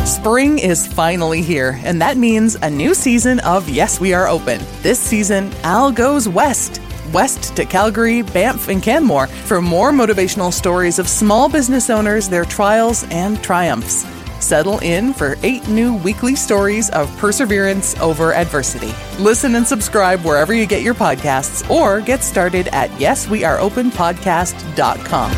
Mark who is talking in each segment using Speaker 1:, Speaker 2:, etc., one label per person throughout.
Speaker 1: Spring is finally here, and that means a new season of Yes, We Are Open. This season, Al goes west to Calgary, Banff, and Canmore for more motivational stories of small business owners, their trials and triumphs. Settle in for 8 new weekly stories of perseverance over adversity. Listen and subscribe wherever you get your podcasts, or get started at yesweareopenpodcast.com.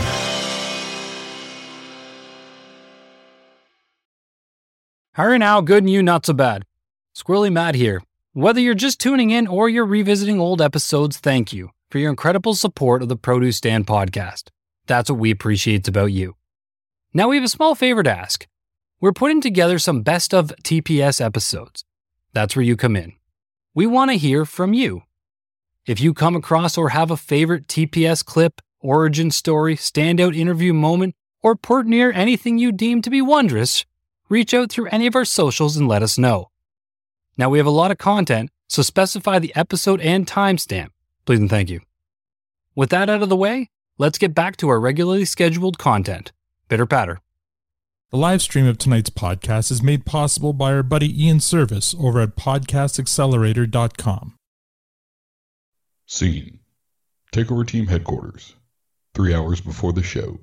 Speaker 2: Hurry now, good and you not so bad. Squirrely Matt here. Whether you're just tuning in or you're revisiting old episodes, thank you for your incredible support of the Produce Stand podcast. That's what we appreciate about you. Now we have a small favor to ask. We're putting together some best of TPS episodes. That's where you come in. We want to hear from you. If you come across or have a favorite TPS clip, origin story, standout interview moment, or port near anything you deem to be wondrous, reach out through any of our socials and let us know. Now we have a lot of content, so specify the episode and timestamp. Please and thank you. With that out of the way, let's get back to our regularly scheduled content. Bitter patter.
Speaker 3: The live stream of tonight's podcast is made possible by our buddy Ian Service over at podcastaccelerator.com.
Speaker 4: Scene. Takeover Team Headquarters. 3 hours before the show.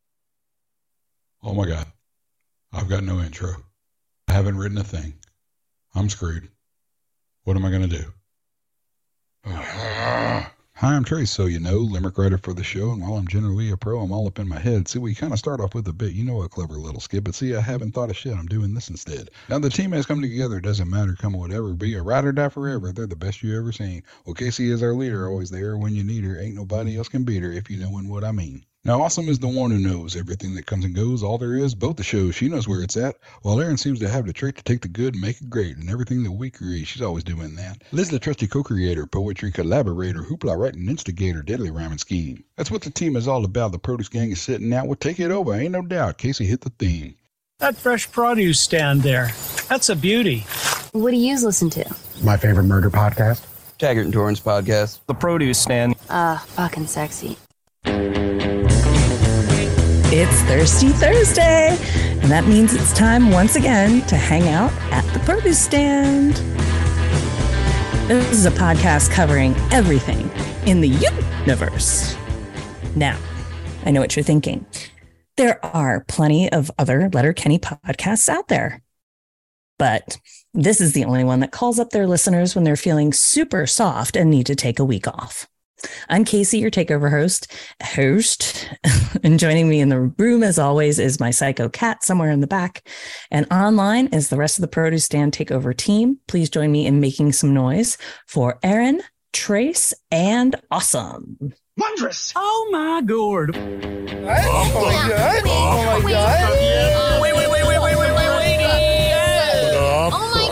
Speaker 4: Oh my God. I've got no intro. I haven't written a thing. I'm screwed. What am I going to do? Hi, I'm Trace, so you know, limerick writer for the show, and while I'm generally a pro, I'm all up in my head. See, we kind of start off with a bit, a clever little skit, but see, I haven't thought of shit. I'm doing this instead. Now, the team has come together. It doesn't matter, come whatever. Be a ride or die forever. They're the best you ever seen. Well, Casey is our leader, always there when you need her. Ain't nobody else can beat her, if you knowin' what I mean. Now, Awesome is the one who knows everything that comes and goes, all there is, both the shows, she knows where it's at, while Erin seems to have the trait to take the good and make it great, and everything that we create, she's always doing that. Liz, the trusty co-creator, poetry collaborator, hoopla writing instigator, deadly rhyming scheme. That's what the team is all about. The produce gang is sitting out. Well, take it over, ain't no doubt. Casey hit the theme.
Speaker 5: That fresh produce stand there, that's a beauty.
Speaker 6: What do you listen to?
Speaker 7: My favorite murder podcast.
Speaker 8: Taggart and Torrance podcast.
Speaker 5: The produce stand.
Speaker 6: Fucking sexy.
Speaker 9: It's Thirsty Thursday, and that means it's time once again to hang out at the produce stand. This is a podcast covering everything in the universe. Now, I know what you're thinking. There are plenty of other Letterkenny podcasts out there, but this is the only one that calls up their listeners when they're feeling super soft and need to take a week off. I'm Casey, your takeover host, and joining me in the room, as always, is my psycho cat somewhere in the back, and online is the rest of the Produce Stand Takeover team. Please join me in making some noise for Erin, Trace, and Awesome.
Speaker 5: Wondrous! Oh my god!
Speaker 10: Oh my god! Oh my god!
Speaker 5: Wait!
Speaker 10: Oh my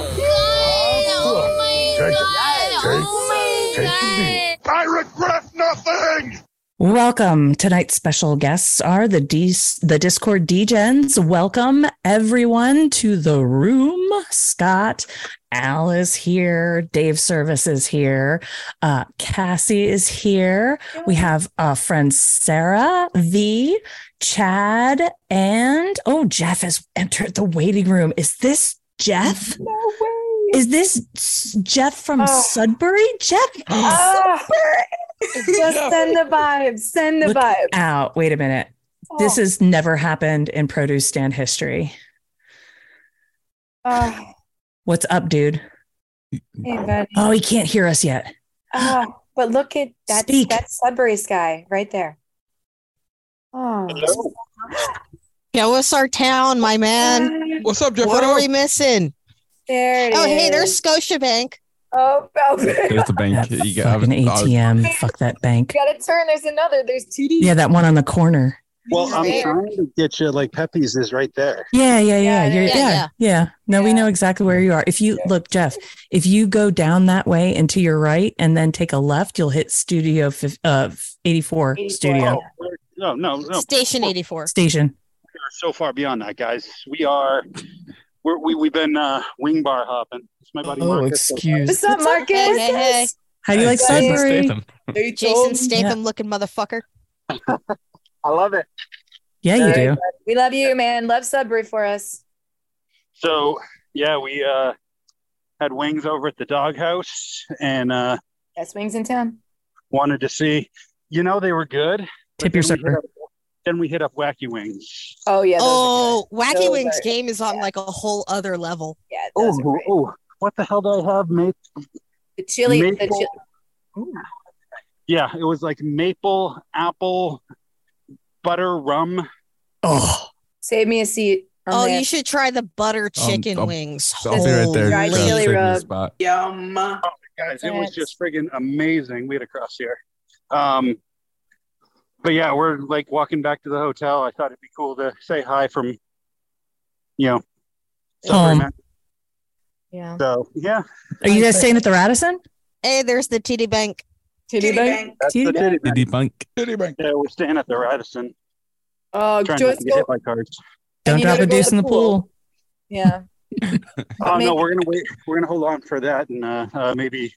Speaker 10: god! Oh my god!
Speaker 4: I regret nothing!
Speaker 9: Welcome. Tonight's special guests are the Discord Degens. Welcome, everyone, to the room. Scott, Al is here. Dave Service is here. Cassie is here. We have friend Sarah, V, Chad, and Jeff has entered the waiting room. Is this Jeff?
Speaker 10: No way.
Speaker 9: Is this Jeff from Sudbury? Jeff from Sudbury?
Speaker 10: Just send the vibes. Send the vibes.
Speaker 9: Out. Wait a minute. This has never happened in Produce Stand history. What's up, dude?
Speaker 10: Hey, buddy.
Speaker 9: Oh, he can't hear us yet.
Speaker 10: But look at that. That's Sudbury sky right there. Oh.
Speaker 11: Show us our town, my man.
Speaker 4: What's up, Jeff?
Speaker 11: What are we missing?
Speaker 10: There it is.
Speaker 11: Hey, there's Scotiabank.
Speaker 10: Oh,
Speaker 12: there's the bank.
Speaker 9: That you got an ATM. Fuck that bank.
Speaker 10: You gotta turn. There's another. There's TD.
Speaker 9: Yeah, that one on the corner.
Speaker 7: Well, I'm trying to get you like Pepe's is right there.
Speaker 9: Yeah. No, we know exactly where you are. If you look, Jeff, if you go down that way and to your right and then take a left, you'll hit Studio 84 Studio.
Speaker 7: Oh, no.
Speaker 11: Station 84.
Speaker 9: Station.
Speaker 7: We are so far beyond that, guys. We've been wing bar hopping. It's my buddy Marcus.
Speaker 9: Excuse.
Speaker 10: What's up, Marcus?
Speaker 11: Hey.
Speaker 9: How do you like Sudbury?
Speaker 11: Jason Statham looking motherfucker.
Speaker 7: I love it.
Speaker 9: Yeah, you do.
Speaker 10: We love you, man. Love Sudbury for us.
Speaker 7: So yeah, we had wings over at the doghouse and
Speaker 10: Best wings in town.
Speaker 7: wanted to see. They were good.
Speaker 9: Tip your server.
Speaker 7: Then we hit up Wacky Wings.
Speaker 10: Oh yeah.
Speaker 11: Wacky
Speaker 10: Those
Speaker 11: Wings
Speaker 10: are-
Speaker 11: game is on like a whole other level.
Speaker 10: Yeah. Those are great.
Speaker 7: Oh, what the hell did I have?
Speaker 10: The chili.
Speaker 7: Maple. Yeah, it was like maple, apple, butter, rum.
Speaker 9: Oh,
Speaker 10: Save me a seat.
Speaker 11: Oh, you should try the butter chicken wings.
Speaker 12: I'll be right there.
Speaker 10: Dry
Speaker 12: Grab
Speaker 10: chili
Speaker 12: the
Speaker 10: rub.
Speaker 12: spot.
Speaker 1: Yum.
Speaker 7: Guys, it was just friggin' amazing. We had a cross here. But yeah, we're like walking back to the hotel. I thought it'd be cool to say hi from, Sudbury, Mass.
Speaker 10: Yeah.
Speaker 7: So yeah.
Speaker 9: are you guys staying at the Radisson?
Speaker 11: Hey, there's the TD Bank.
Speaker 10: Titty bank.
Speaker 7: That's the
Speaker 9: Titty
Speaker 7: Titty Bank.
Speaker 12: Diddy Bunk.
Speaker 4: Titty Bank.
Speaker 7: Yeah, we're staying at the Radisson.
Speaker 10: Oh,
Speaker 7: Trying not
Speaker 10: Joyce,
Speaker 7: to get hit by cars.
Speaker 9: Don't
Speaker 10: you
Speaker 9: drop
Speaker 10: gotta
Speaker 9: a
Speaker 10: go to
Speaker 9: deuce in the pool.
Speaker 10: Yeah.
Speaker 7: Oh
Speaker 10: Maybe-
Speaker 7: no, we're gonna wait. We're gonna hold on for that and maybe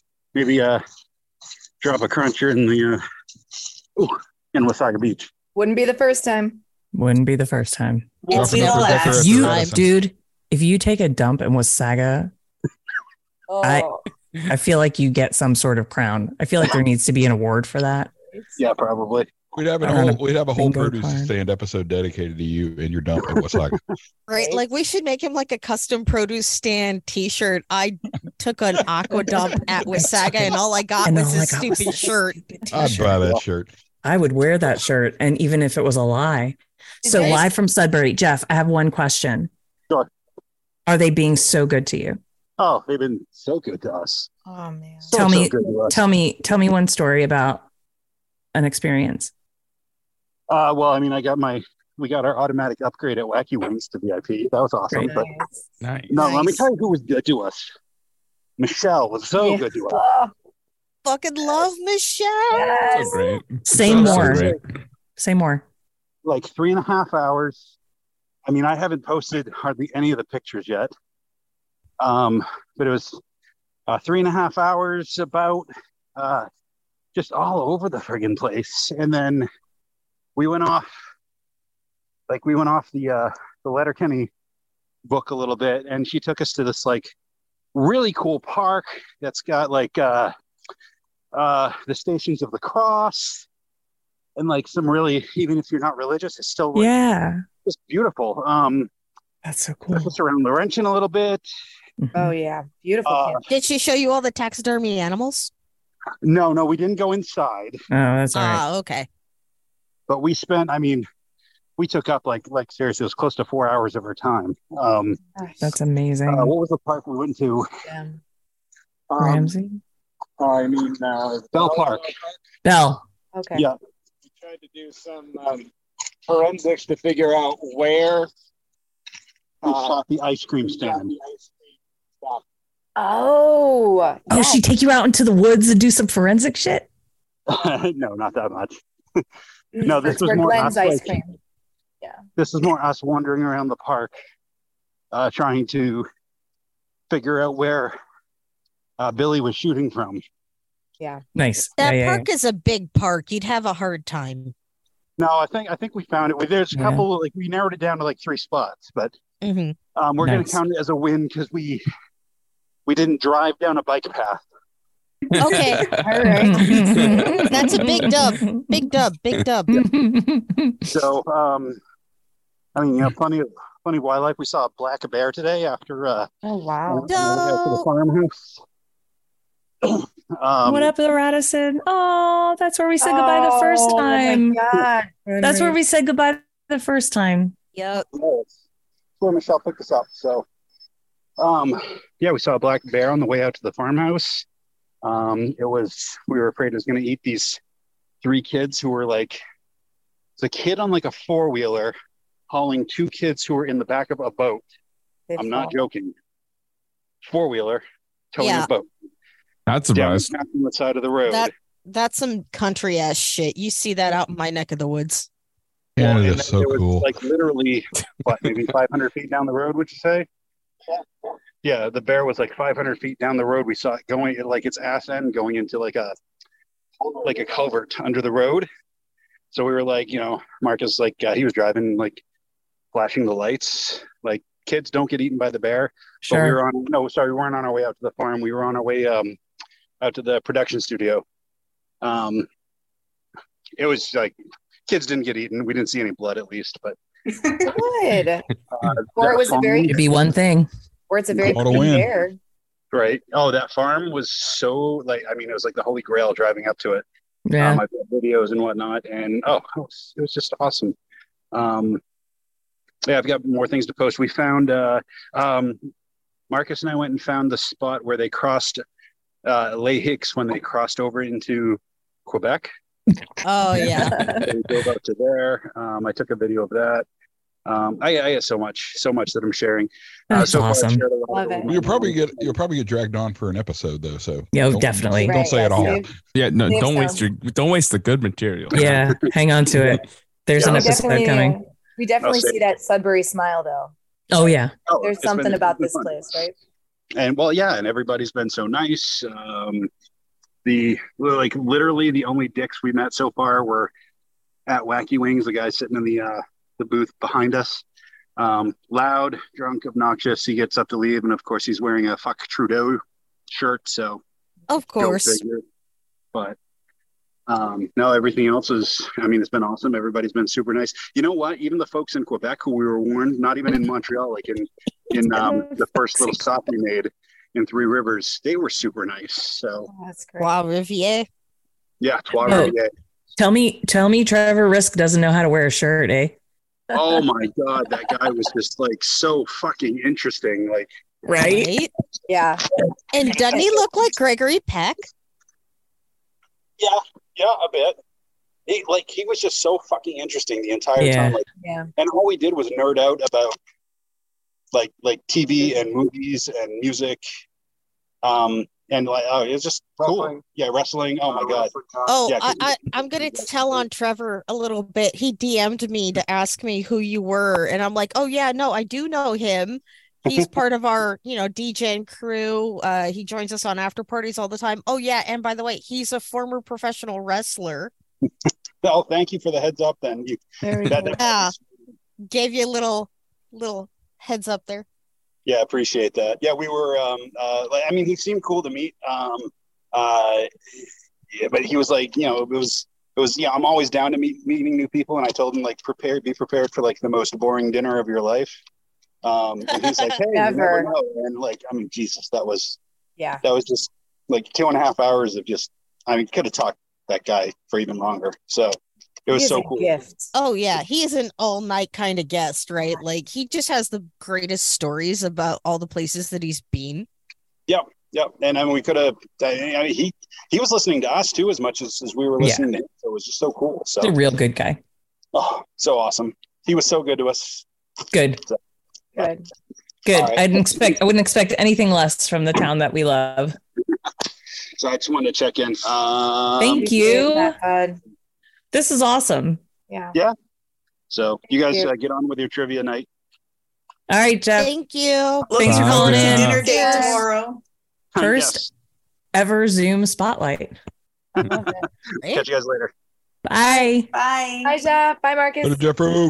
Speaker 7: drop a cruncher in the in Wasaga Beach.
Speaker 10: Wouldn't be the first time.
Speaker 9: Wouldn't be the first time.
Speaker 11: It's
Speaker 12: Welcome
Speaker 11: the
Speaker 12: to the
Speaker 11: last
Speaker 12: Decker at the
Speaker 9: You,
Speaker 12: Radisson.
Speaker 9: dude, if you take a dump in Wasaga,
Speaker 10: Oh,
Speaker 9: I feel like you get some sort of crown. I feel like there needs to be an award for that.
Speaker 7: Yeah, probably.
Speaker 4: We'd have
Speaker 9: I don't know.
Speaker 4: we'd have a whole
Speaker 9: Bingo
Speaker 4: produce
Speaker 9: card.
Speaker 4: stand episode dedicated to you and your dump at Wasaga.
Speaker 11: Right? Like we should make him like a custom produce stand T-shirt. I took an aqua dump at Wasaga, and all I got
Speaker 9: And
Speaker 11: was
Speaker 9: all I
Speaker 11: this
Speaker 9: got was
Speaker 11: stupid
Speaker 9: this
Speaker 11: shirt.
Speaker 4: I'd buy that shirt.
Speaker 9: I would wear that shirt, and even if it was a lie. So
Speaker 10: Yes.
Speaker 9: live from Sudbury, Jeff, I have one question.
Speaker 7: Sure.
Speaker 9: Are they being so good to you?
Speaker 7: Oh, they've been so good to us.
Speaker 10: oh man.
Speaker 7: So,
Speaker 9: Tell
Speaker 7: so
Speaker 9: me-
Speaker 7: good to us.
Speaker 9: Tell me one story about an experience.
Speaker 7: Well, I mean, we got our automatic upgrade at Wacky Wings to VIP. That was awesome.
Speaker 9: Great.
Speaker 7: But
Speaker 12: Nice.
Speaker 7: no, let me
Speaker 11: Nice.
Speaker 7: tell you who was good to us. Michelle was so
Speaker 10: Yeah.
Speaker 7: good to us.
Speaker 10: Oh,
Speaker 11: Fucking love Michelle.
Speaker 10: yes.
Speaker 12: So great.
Speaker 9: Say
Speaker 7: So
Speaker 9: more.
Speaker 12: great.
Speaker 9: Say more.
Speaker 7: Like 3.5 hours. I mean, I haven't posted hardly any of the pictures yet. But it was 3.5 hours about just all over the friggin' place. And then we went off the Letterkenny book a little bit, and she took us to this like really cool park that's got like the Stations of the Cross and like some really, even if you're not religious, it's still like,
Speaker 9: Yeah.
Speaker 7: just beautiful.
Speaker 9: That's so cool.
Speaker 7: Took us around Laurentian a little bit.
Speaker 10: Oh yeah. Beautiful. kid.
Speaker 11: Did she show you all the taxidermy animals?
Speaker 7: No, we didn't go inside,
Speaker 9: Oh, that's all right.
Speaker 11: Okay.
Speaker 7: but we spent, I mean, we took up like seriously, it was close to 4 hours of our time.
Speaker 9: That's amazing.
Speaker 7: What was the park we went to?
Speaker 10: Yeah.
Speaker 9: Ramsey?
Speaker 7: Bell Park.
Speaker 9: Bell.
Speaker 10: Okay.
Speaker 7: Yeah. We tried to do some forensics to figure out where we shot the ice cream stand.
Speaker 10: Oh.
Speaker 9: Oh,
Speaker 10: yes.
Speaker 9: she take you out into the woods and do some forensic shit?
Speaker 7: No, not that much. No, this
Speaker 10: That's
Speaker 7: was
Speaker 10: where
Speaker 7: more
Speaker 10: Glenn's
Speaker 7: us,
Speaker 10: ice
Speaker 7: like-
Speaker 10: cream.
Speaker 7: This is more us wandering around the park, trying to figure out where Billy was shooting from.
Speaker 10: Yeah.
Speaker 9: Nice.
Speaker 11: That
Speaker 9: Yeah,
Speaker 11: park is a big park. You'd have a hard time.
Speaker 7: No, I think we found it. There's a
Speaker 9: Yeah.
Speaker 7: couple, like we narrowed it down to like 3 spots, but
Speaker 11: hmm
Speaker 7: we're going
Speaker 9: Nice.
Speaker 7: to count it as a win because we didn't drive down a bike path.
Speaker 11: Okay.
Speaker 10: All right.
Speaker 11: That's a big dub. Big dub. Big dub.
Speaker 7: So, I mean, plenty of wildlife. We saw a black bear today after
Speaker 10: Oh wow.
Speaker 7: after the farmhouse.
Speaker 9: What up, the Radisson? Oh, that's where we said goodbye the first time.
Speaker 10: Oh my God.
Speaker 9: That's where we said goodbye the first time.
Speaker 11: Yep.
Speaker 7: That's where Michelle picked us up. So, yeah, we saw a black bear on the way out to the farmhouse. We were afraid it was going to eat these 3 kids who were like, it's a kid on like a 4-wheeler hauling 2 kids who were in the back of a boat. I'm not joking. 4-wheeler towing
Speaker 11: Yeah.
Speaker 7: a boat
Speaker 12: Not
Speaker 7: down
Speaker 12: surprised.
Speaker 7: the side of the road.
Speaker 11: That's some country ass shit. You see that out in my neck of the woods.
Speaker 4: Yeah,
Speaker 7: and
Speaker 4: it
Speaker 7: then
Speaker 4: is so
Speaker 7: there was,
Speaker 4: cool.
Speaker 7: like literally, what, maybe 500 feet down the road, would you say? Yeah, the bear was like 500 feet down the road. We saw it going, like its ass end going into like a culvert under the road. So we were like, Marcus, like he was driving, like flashing the lights, like kids don't get eaten by the bear.
Speaker 9: Sure.
Speaker 7: But we weren't on our way out to the farm. We were on our way out to the production studio. It was like kids didn't get eaten. We didn't see any blood, at least, but
Speaker 10: Good. Or it was a very
Speaker 9: It'd be one thing.
Speaker 10: or it's a very
Speaker 4: Auto
Speaker 10: pretty
Speaker 4: win.
Speaker 10: bear.
Speaker 7: right. Oh, that farm was so it was like the Holy Grail driving up to it.
Speaker 9: Yeah.
Speaker 7: I've got videos and whatnot, and it was just awesome. Yeah, I've got more things to post. We found Marcus and I went and found the spot where they crossed Les Hicks when they crossed over into Quebec.
Speaker 11: Oh yeah.
Speaker 7: They drove up to there. I took a video of that. I got so much that I'm sharing.
Speaker 9: That's
Speaker 7: so far I've
Speaker 9: awesome.
Speaker 7: shared a lot
Speaker 10: Love
Speaker 7: of
Speaker 10: it.
Speaker 7: my-
Speaker 4: You'll probably get dragged on for an episode though. So
Speaker 9: Yeah,
Speaker 4: don't-
Speaker 9: definitely.
Speaker 4: Don't say it all.
Speaker 10: Yes,
Speaker 12: No,
Speaker 10: Save
Speaker 12: don't waste the good material.
Speaker 9: Yeah, hang on to it. There's an
Speaker 7: Yeah,
Speaker 9: episode coming.
Speaker 10: We definitely
Speaker 7: I'll say-
Speaker 10: see that Sudbury smile, though.
Speaker 9: Oh yeah.
Speaker 10: There's
Speaker 7: It's
Speaker 10: something
Speaker 7: been-
Speaker 10: about
Speaker 7: it's
Speaker 10: this
Speaker 7: been fun.
Speaker 10: place, right?
Speaker 7: And and everybody's been so nice. Literally the only dicks we met so far were at Wacky Wings, the guy sitting in the booth behind us. Loud, drunk, obnoxious. He gets up to leave, and of course he's wearing a fuck Trudeau shirt, so
Speaker 11: Of
Speaker 7: go
Speaker 11: course.
Speaker 7: figure. But no, everything else it's been awesome. Everybody's been super nice. You know what? Even the folks in Quebec who we were warned, not even in Montreal, like in the first little stop we made in Three Rivers, they were super nice. So
Speaker 10: That's great.
Speaker 11: Wow, Riviere.
Speaker 7: yeah, Trois
Speaker 9: Oh.
Speaker 7: Rivières.
Speaker 9: Tell me Trevor Risk doesn't know how to wear a shirt, eh?
Speaker 7: Oh my god, that guy was just like so fucking interesting. Like,
Speaker 9: Right?
Speaker 10: Yeah.
Speaker 11: And doesn't he look like Gregory Peck?
Speaker 7: yeah, a bit. He was just so fucking interesting the entire
Speaker 9: Yeah.
Speaker 7: time. Like,
Speaker 10: Yeah.
Speaker 7: and all we did was nerd out about like TV and movies and music. And it was just cool. Yeah, wrestling. Oh my god.
Speaker 11: Oh,
Speaker 7: Yeah,
Speaker 11: I'm gonna tell on Trevor a little bit. He DM'd me to ask me who you were, and I'm like, oh yeah, no, I do know him. He's part of our, DJing crew. He joins us on after parties all the time. Oh yeah, and by the way, he's a former professional wrestler.
Speaker 7: Oh, thank you for the heads up. Then
Speaker 10: Very
Speaker 7: that-
Speaker 10: cool.
Speaker 11: Yeah, gave you a little heads up there.
Speaker 7: Yeah, appreciate that. Yeah, we were. He seemed cool to meet. But he was like, it was. Yeah, I'm always down to meeting new people, and I told him like, be prepared for like the most boring dinner of your life. And he's like, hey,
Speaker 10: Never.
Speaker 7: you never know. And Jesus, that was
Speaker 10: Yeah.
Speaker 7: just like 2.5 hours of just. Could have talked that guy for even longer. So it was
Speaker 10: He is
Speaker 7: so
Speaker 10: a
Speaker 7: cool.
Speaker 10: gift.
Speaker 11: Oh yeah, he is an all-night kind of guest, right? Like he just has the greatest stories about all the places that he's been.
Speaker 7: Yep. And we could have. He was listening to us too as much as we were listening to him. So it was just so cool. So
Speaker 9: He's a real good guy.
Speaker 7: oh, so awesome. He was so good to us.
Speaker 9: Good.
Speaker 10: Good.
Speaker 9: Good.
Speaker 7: All right.
Speaker 9: I wouldn't expect anything less from the town that we love.
Speaker 7: So I just wanted to check in.
Speaker 9: Thank you.
Speaker 10: That fun.
Speaker 9: This is awesome.
Speaker 10: Yeah.
Speaker 7: So you guys
Speaker 10: Thank you.
Speaker 7: get on with your trivia night.
Speaker 9: All right, Jeff.
Speaker 11: Thank you.
Speaker 9: Thanks for calling in.
Speaker 13: Dinner date
Speaker 11: Yes.
Speaker 13: tomorrow.
Speaker 9: First ever Zoom spotlight.
Speaker 10: Love it.
Speaker 7: Yes. Catch you guys later.
Speaker 9: Bye.
Speaker 13: Bye.
Speaker 10: Bye, Jeff. Bye, Marcus.
Speaker 4: Go to Jeffro.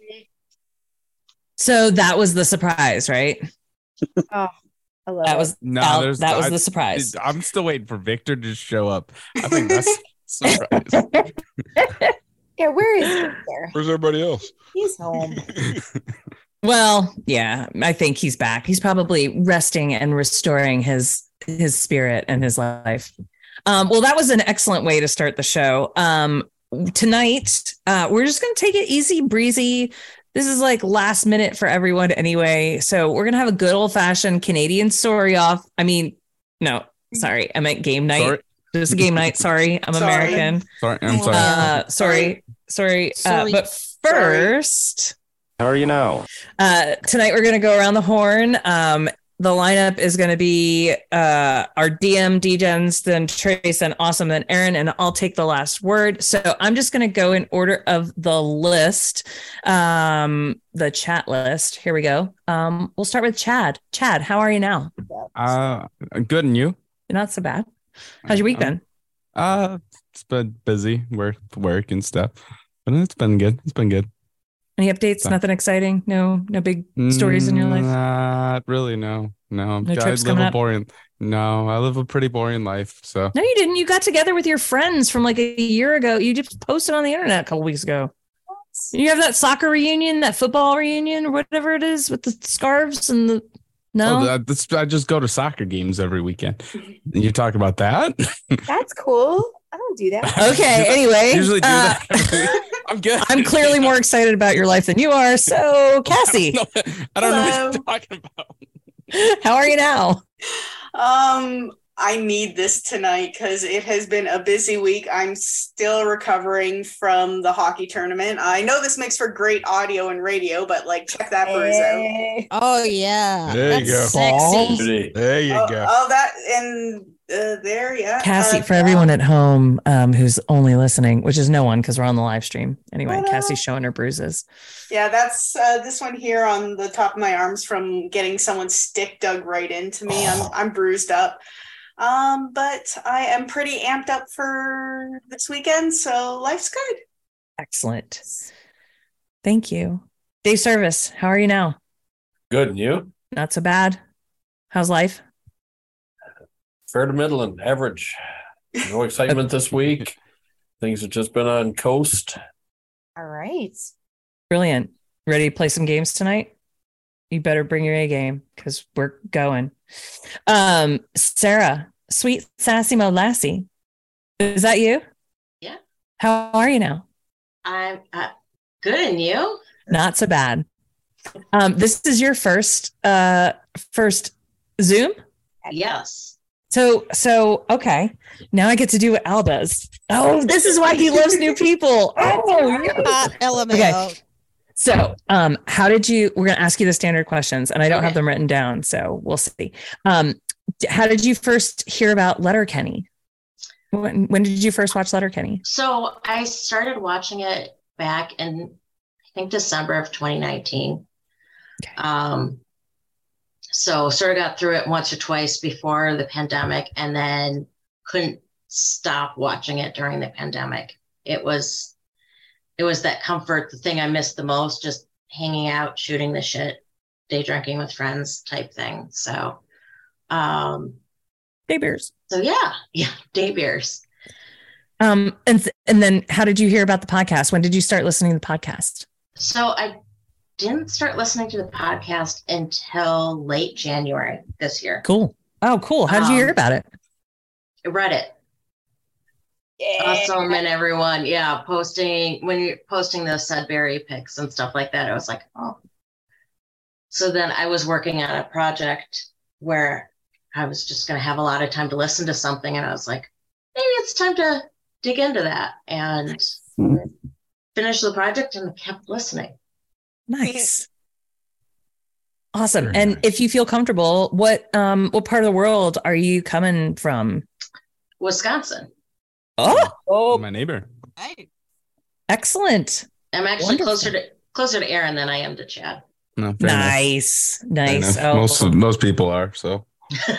Speaker 9: So that was the surprise, right?
Speaker 10: Oh, I love
Speaker 9: That
Speaker 10: it.
Speaker 9: was
Speaker 12: No,
Speaker 9: Al,
Speaker 12: there's
Speaker 9: that was the surprise.
Speaker 12: I'm still waiting for Victor to show up. I think that's surprise.
Speaker 10: Yeah, where is Victor?
Speaker 4: Where's everybody else?
Speaker 10: He's home.
Speaker 9: Well, yeah, I think he's back. He's probably resting and restoring his spirit and his life. Well, that was an excellent way to start the show. Tonight, we're just going to take it easy breezy. This is like last minute for everyone anyway. So we're going to have a good old fashioned Canadian story off. I mean, no, sorry. I meant game night.
Speaker 12: Sorry.
Speaker 9: Just a game night. Sorry. I'm
Speaker 13: Sorry.
Speaker 9: American.
Speaker 12: Sorry, I'm sorry.
Speaker 9: Sorry.
Speaker 11: Sorry.
Speaker 9: But first,
Speaker 14: How are you now?
Speaker 9: tonight we're going to go around the horn. The lineup is going to be our DM, DGens, then Trace, and Awesome, then Aaron, and I'll take the last word. So I'm just going to go in order of the list, the chat list. Here we go. We'll start with Chad. Chad, how are you now?
Speaker 12: Good, and you?
Speaker 9: Not so bad. How's your week been?
Speaker 12: It's been busy with work and stuff, but it's been good. It's been good.
Speaker 9: Any updates? Nothing exciting? No big stories in your life?
Speaker 12: Not really, no.
Speaker 9: No trips coming up?
Speaker 12: I live a pretty boring life. So
Speaker 9: No, you didn't. You got together with your friends from like a year ago. You just posted on the internet a couple weeks ago. You have that soccer reunion, that football reunion, or whatever it is with the scarves and the... No?
Speaker 12: I just go to soccer games every weekend. You talk about that?
Speaker 10: That's cool. I don't do that.
Speaker 9: Okay, anyway.
Speaker 12: Usually do that. I'm good.
Speaker 9: I'm clearly more excited about your life than you are. So, Cassie.
Speaker 12: I don't know what you're talking about.
Speaker 9: How are you now?
Speaker 13: I need this tonight because it has been a busy week. I'm still recovering from the hockey tournament. I know this makes for great audio and radio, but like, check that bruise out.
Speaker 11: Oh yeah,
Speaker 4: There you go.
Speaker 11: Sexy.
Speaker 4: There you go.
Speaker 13: Oh, that and there, yeah.
Speaker 9: Cassie, for everyone at home who's only listening, which is no one because we're on the live stream. Anyway, Cassie's showing her bruises.
Speaker 13: Yeah, that's this one here on the top of my arms from getting someone's stick dug right into me. I'm bruised up. But I am pretty amped up for this weekend, so life's good.
Speaker 9: Excellent. Thank you. Dave Service, how are you now?
Speaker 14: Good, and you?
Speaker 9: Not so bad. How's life?
Speaker 14: Fair to middle and average. No excitement this week. Things have just been on coast.
Speaker 10: All right.
Speaker 9: Brilliant. Ready to play some games tonight? You better bring your A game because we're going. Sarah, sweet sassy mo lassie. Is that you?
Speaker 15: Yeah.
Speaker 9: How are you now?
Speaker 15: I'm good, and you?
Speaker 9: Not so bad. This is your first Zoom?
Speaker 15: Yes.
Speaker 9: So okay. Now I get to do what Al does. Oh, this is why he loves new people. Oh, yeah.
Speaker 11: LMAO.
Speaker 9: Okay. So, how did you? We're going to ask you the standard questions, and I don't have them written down, so we'll see. How did you first hear about Letterkenny? When did you first watch Letterkenny?
Speaker 15: So I started watching it back in, I think, December of 2019. Okay. So sort of got through it once or twice before the pandemic, and then couldn't stop watching it during the pandemic. It was that comfort, the thing I missed the most, just hanging out, shooting the shit, day drinking with friends type thing. So,
Speaker 9: day beers.
Speaker 15: So yeah, day beers.
Speaker 9: And then how did you hear about the podcast? When did you start listening to the podcast?
Speaker 15: So I didn't start listening to the podcast until late January this year.
Speaker 9: Cool. Oh, cool. How did you hear about it?
Speaker 15: Reddit. Yeah. Awesome, and everyone, when you're posting those Sudbury pics and stuff like that, I was like, oh. So then I was working on a project where I was just going to have a lot of time to listen to something, and I was like, maybe it's time to dig into that and finish the project, and kept listening.
Speaker 9: Nice. Awesome. Very and nice. If you feel comfortable, what part of the world are you coming from?
Speaker 15: Wisconsin.
Speaker 9: Oh,
Speaker 12: my neighbor.
Speaker 15: Right.
Speaker 9: Excellent.
Speaker 15: I'm actually closer to Aaron than I am to Chad.
Speaker 12: No,
Speaker 9: nice. Oh.
Speaker 12: Most people are, so.
Speaker 10: Come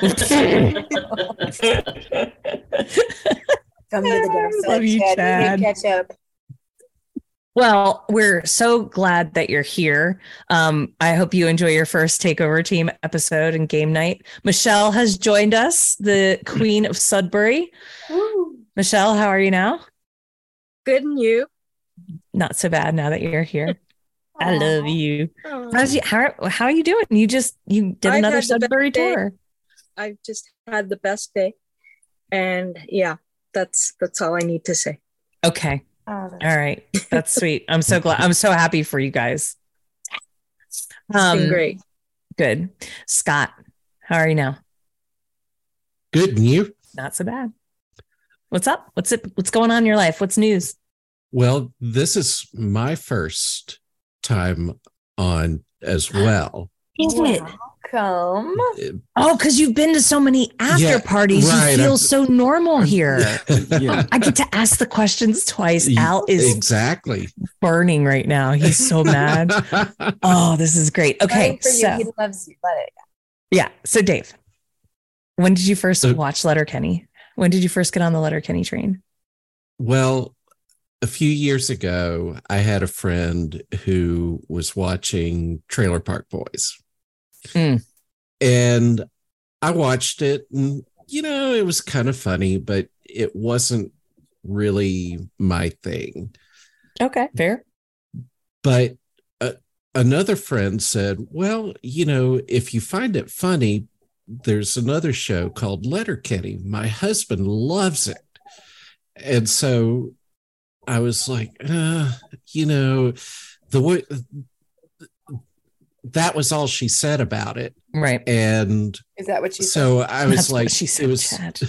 Speaker 10: to the dark side,
Speaker 9: Love you, Chad.
Speaker 10: Catch up.
Speaker 9: Well, we're so glad that you're here. I hope you enjoy your first Takeover Team episode and game night. Michelle has joined us, the Queen of Sudbury.
Speaker 10: Woo.
Speaker 9: Michelle, how are you now?
Speaker 16: Good, and you?
Speaker 9: Not so bad now that you're here. I love you. How are you doing? You did another Sudbury tour.
Speaker 16: I just had the best day, and yeah, that's all I need to say.
Speaker 9: Okay. All right. That's sweet. I'm so glad. I'm so happy for you guys.
Speaker 16: It's been great.
Speaker 9: Good. Scott, how are you now?
Speaker 17: Good. And you?
Speaker 9: Not so bad. What's up? What's going on in your life? What's news?
Speaker 17: Well, this is my first time on as well.
Speaker 9: Is it?
Speaker 10: Welcome.
Speaker 9: Oh, because you've been to so many after parties. Right. You feel so normal here. Yeah. I get to ask the questions twice. Al is
Speaker 17: exactly
Speaker 9: burning right now. He's so mad. Oh, this is great. Okay. So
Speaker 10: he loves you. Let it go.
Speaker 9: Yeah. So Dave, when did you first watch Letterkenny? When did you first get on the Letterkenny train?
Speaker 17: Well, a few years ago, I had a friend who was watching Trailer Park Boys. And I watched it, and, it was kind of funny, but it wasn't really my thing.
Speaker 9: Okay, fair.
Speaker 17: But another friend said, well, if you find it funny, there's another show called Letterkenny. My husband loves it. And so I was like, the way that was all she said about it.
Speaker 9: Right.
Speaker 17: And
Speaker 10: is that what she said?
Speaker 17: So I was
Speaker 9: That's
Speaker 17: like,
Speaker 9: what she said,
Speaker 17: it was,
Speaker 9: Chad.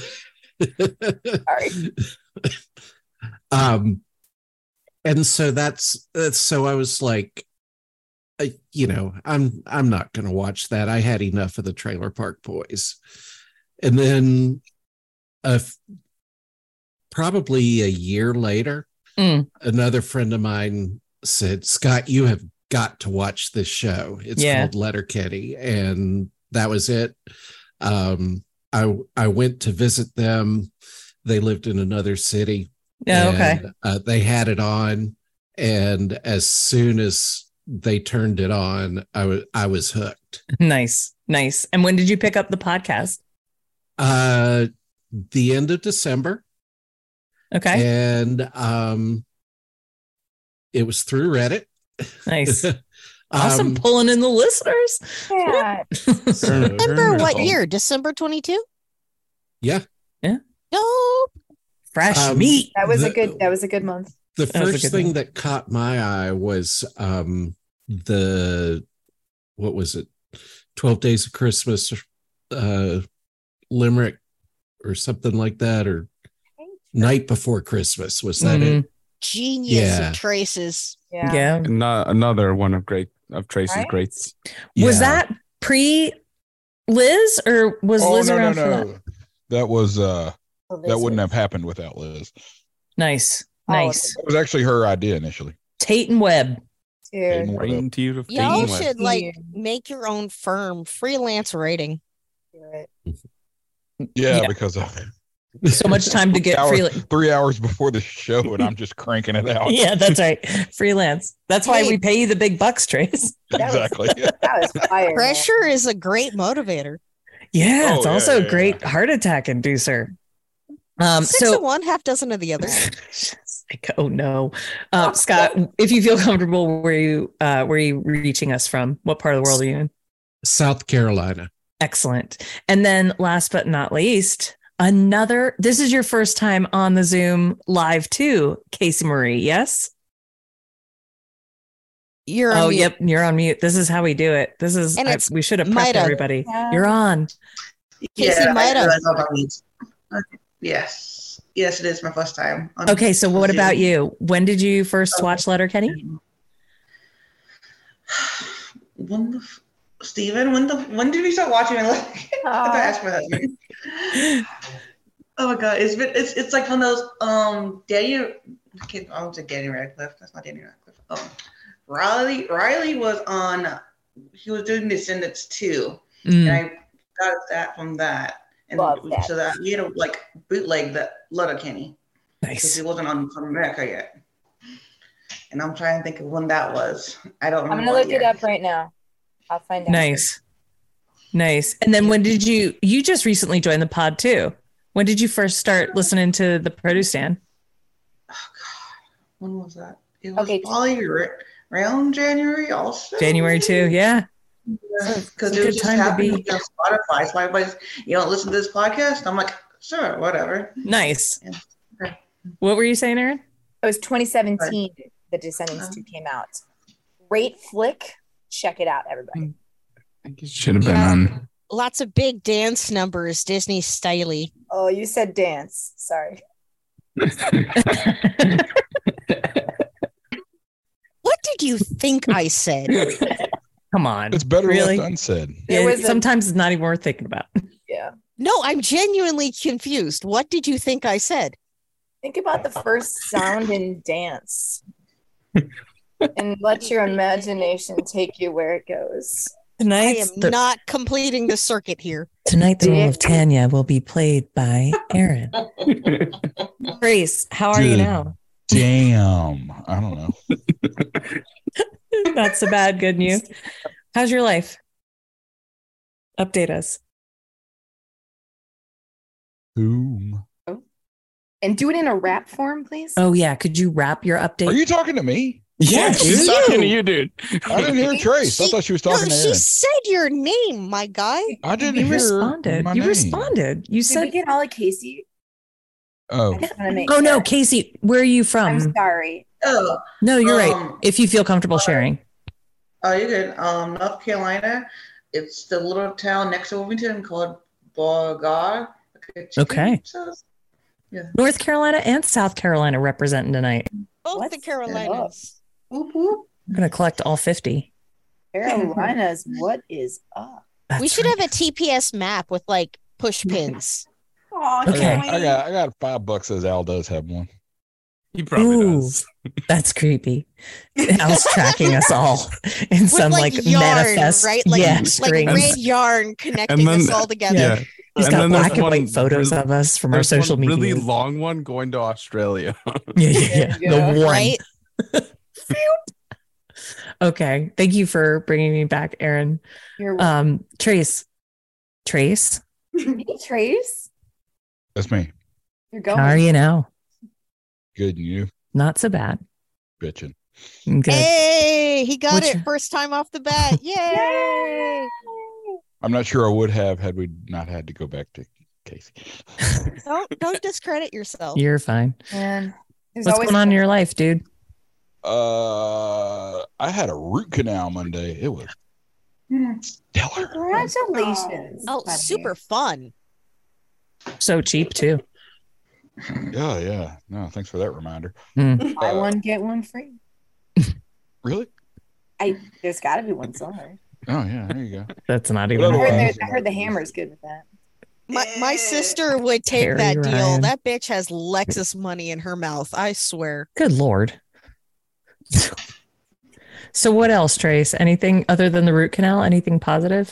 Speaker 10: Sorry.
Speaker 17: And so so I was like, I'm not going to watch that. I had enough of the Trailer Park Boys. And then probably a year later, another friend of mine said, Scott, you have got to watch this show. It's called Letterkenny. And that was it. I went to visit them. They lived in another city.
Speaker 9: Yeah, okay.
Speaker 17: They had it on. And as soon as they turned it on, I was hooked.
Speaker 9: Nice. And when did you pick up the podcast?
Speaker 17: The end of December.
Speaker 9: Okay.
Speaker 17: And it was through Reddit.
Speaker 9: Nice. Awesome. Pulling in the listeners.
Speaker 10: Yeah.
Speaker 11: Remember what year? December 22?
Speaker 17: Yeah.
Speaker 11: Nope.
Speaker 9: Fresh meat.
Speaker 10: That was a good month.
Speaker 17: The first thing that caught my eye was what was it? 12 Days of Christmas limerick or something like that, or Night Before Christmas. Was that it?
Speaker 11: Genius of Trace's.
Speaker 9: Yeah.
Speaker 12: Another one of Trace's greats.
Speaker 9: Was that pre Liz, or was Liz around for that?
Speaker 4: That was that wouldn't have happened without Liz.
Speaker 9: Nice.
Speaker 4: It was actually her idea initially.
Speaker 9: Tate and Webb.
Speaker 11: Dude. Y'all should make your own firm, freelance writing.
Speaker 4: Yeah, because of
Speaker 9: so much time to get
Speaker 4: 3 hours before the show, and I'm just cranking it out.
Speaker 9: Yeah, that's right. Freelance. That's why we pay you the big bucks, Trace.
Speaker 4: Exactly.
Speaker 10: That was fire.
Speaker 11: Pressure is a great motivator.
Speaker 9: Yeah, it's also a great heart attack inducer.
Speaker 11: 6 of one, half dozen of the other.
Speaker 9: Like, oh no, Scott, if you feel comfortable, where you reaching us from? What part of the world are you in?
Speaker 17: South Carolina.
Speaker 9: Excellent. And then last but not least, this is your first time on the Zoom live too, Casey Marie. Yes.
Speaker 11: You're on mute.
Speaker 9: Yep, you're on mute. This is how we do it. This is we should have prepped everybody. Yeah. You're on.
Speaker 11: Casey Maida.
Speaker 18: Yes, it is my first time.
Speaker 9: Okay, so what about you? When did you first watch Letterkenny?
Speaker 18: Steven, when did we start watching Letterkenny? I have to ask my husband. Oh my god, it's like one of those I won't say Danny Radcliffe. That's not Danny Radcliffe. Riley was on. He was doing Descendants 2, and I got that from that. And so that we had to bootleg the Letterkenny.
Speaker 9: Nice.
Speaker 18: Because it wasn't on from America yet. And I'm trying to think of when that was. I don't remember.
Speaker 10: I'm gonna look it up right now. I'll find out.
Speaker 9: Nice. And then when did you just recently joined the pod too? When did you first start listening to the Produce Stand?
Speaker 18: Oh god, when was that? It was probably around January also.
Speaker 9: January 2, yeah.
Speaker 18: Because it was just happening on Spotify. So everybody's, you don't listen to this podcast? I'm like, sure, whatever.
Speaker 9: Nice. Yeah. Okay. What were you saying, Erin?
Speaker 10: It was 2017. The Descendants 2 came out. Great flick. Check it out, everybody.
Speaker 12: Should have been on.
Speaker 11: Lots of big dance numbers, Disney styly.
Speaker 10: Oh, you said dance. Sorry.
Speaker 11: What did you think I said?
Speaker 9: Come on.
Speaker 4: It's better
Speaker 9: really?
Speaker 4: left unsaid.
Speaker 9: Yeah, sometimes it's not even worth thinking about.
Speaker 10: Yeah.
Speaker 11: No, I'm genuinely confused. What did you think I said?
Speaker 10: Think about the first sound and dance. And let your imagination take you where it goes.
Speaker 11: I am not completing the circuit here.
Speaker 9: Tonight, the role of Tanya will be played by Erin. Grace, how are you now?
Speaker 4: Damn. I don't know.
Speaker 9: Not so bad. Good news. How's your life? Update us.
Speaker 4: Boom.
Speaker 10: And do it in a rap form, please.
Speaker 9: Oh, yeah. Could you wrap your update?
Speaker 4: Are you talking to me?
Speaker 12: Yes, she's talking to you, dude.
Speaker 4: I didn't hear Trace. I thought she was talking to
Speaker 11: she
Speaker 4: Aaron.
Speaker 11: said your name, my guy.
Speaker 4: I didn't
Speaker 9: You
Speaker 4: hear
Speaker 9: responded.
Speaker 4: my
Speaker 9: You
Speaker 4: name.
Speaker 9: responded. You
Speaker 10: Did
Speaker 9: said,
Speaker 10: we get all of Casey?
Speaker 4: Oh,
Speaker 10: I just want to make
Speaker 9: oh, no,
Speaker 10: sure.
Speaker 9: Casey, where are you from?
Speaker 10: I'm sorry.
Speaker 18: Oh,
Speaker 9: No, you're right. If you feel comfortable sharing.
Speaker 18: oh, you're good. North Carolina. It's the little town next to Wilmington called Beauregard.
Speaker 9: Okay.
Speaker 18: So, yeah.
Speaker 9: North Carolina and South Carolina representing tonight.
Speaker 11: Both the Carolinas.
Speaker 10: Whoop, whoop.
Speaker 9: I'm going to collect all 50.
Speaker 10: Carolinas, what is up?
Speaker 11: We should have a TPS map with like push pins.
Speaker 10: Oh,
Speaker 9: Okay.
Speaker 4: I got $5 as Al does have one.
Speaker 12: He probably does.
Speaker 9: That's creepy. Al's tracking us all in
Speaker 11: With
Speaker 9: some like
Speaker 11: yarn,
Speaker 9: manifest.
Speaker 11: right? Like,
Speaker 9: yeah,
Speaker 11: like
Speaker 9: strings.
Speaker 11: red yarn connecting
Speaker 12: then-
Speaker 11: us all together.
Speaker 12: Yeah.
Speaker 9: He's
Speaker 12: And
Speaker 9: got
Speaker 12: then there's
Speaker 9: black and
Speaker 12: one
Speaker 9: white photos
Speaker 12: really-
Speaker 9: of us from our
Speaker 12: There's
Speaker 9: social
Speaker 12: one
Speaker 9: media.
Speaker 12: really long one going to Australia.
Speaker 9: Yeah. The one.
Speaker 11: Right?
Speaker 9: Okay. Thank you for bringing me back, Aaron.
Speaker 10: You're welcome.
Speaker 9: Trace.
Speaker 10: Hey, Trace.
Speaker 4: That's me.
Speaker 10: You're going.
Speaker 9: How are you now?
Speaker 4: Good, and you?
Speaker 9: Not so bad.
Speaker 4: Bitching.
Speaker 9: Good.
Speaker 11: Hey, he got
Speaker 9: What's
Speaker 11: it
Speaker 9: your-
Speaker 11: first time off the bat. Yay!
Speaker 4: I'm not sure I would have had we not had to go back to Casey.
Speaker 11: Don't discredit yourself.
Speaker 9: You're fine.
Speaker 10: And there's
Speaker 9: What's
Speaker 10: always
Speaker 9: going on in your life, dude?
Speaker 4: I had a root canal Monday. It was stellar.
Speaker 10: Congratulations.
Speaker 11: Oh,
Speaker 10: buddy.
Speaker 11: super fun.
Speaker 9: So cheap too.
Speaker 4: Yeah. No, thanks for that reminder.
Speaker 10: Buy one, get one free.
Speaker 4: Really?
Speaker 10: There's got to be one somewhere.
Speaker 4: Oh, yeah. There you go.
Speaker 9: That's not
Speaker 10: I
Speaker 9: even.
Speaker 10: heard the hammer's good with that.
Speaker 11: My sister would take
Speaker 9: Terry
Speaker 11: that deal.
Speaker 9: Ryan.
Speaker 11: That bitch has Lexus money in her mouth. I swear.
Speaker 9: Good Lord. So what else, Trace? Anything other than the root canal? Anything positive?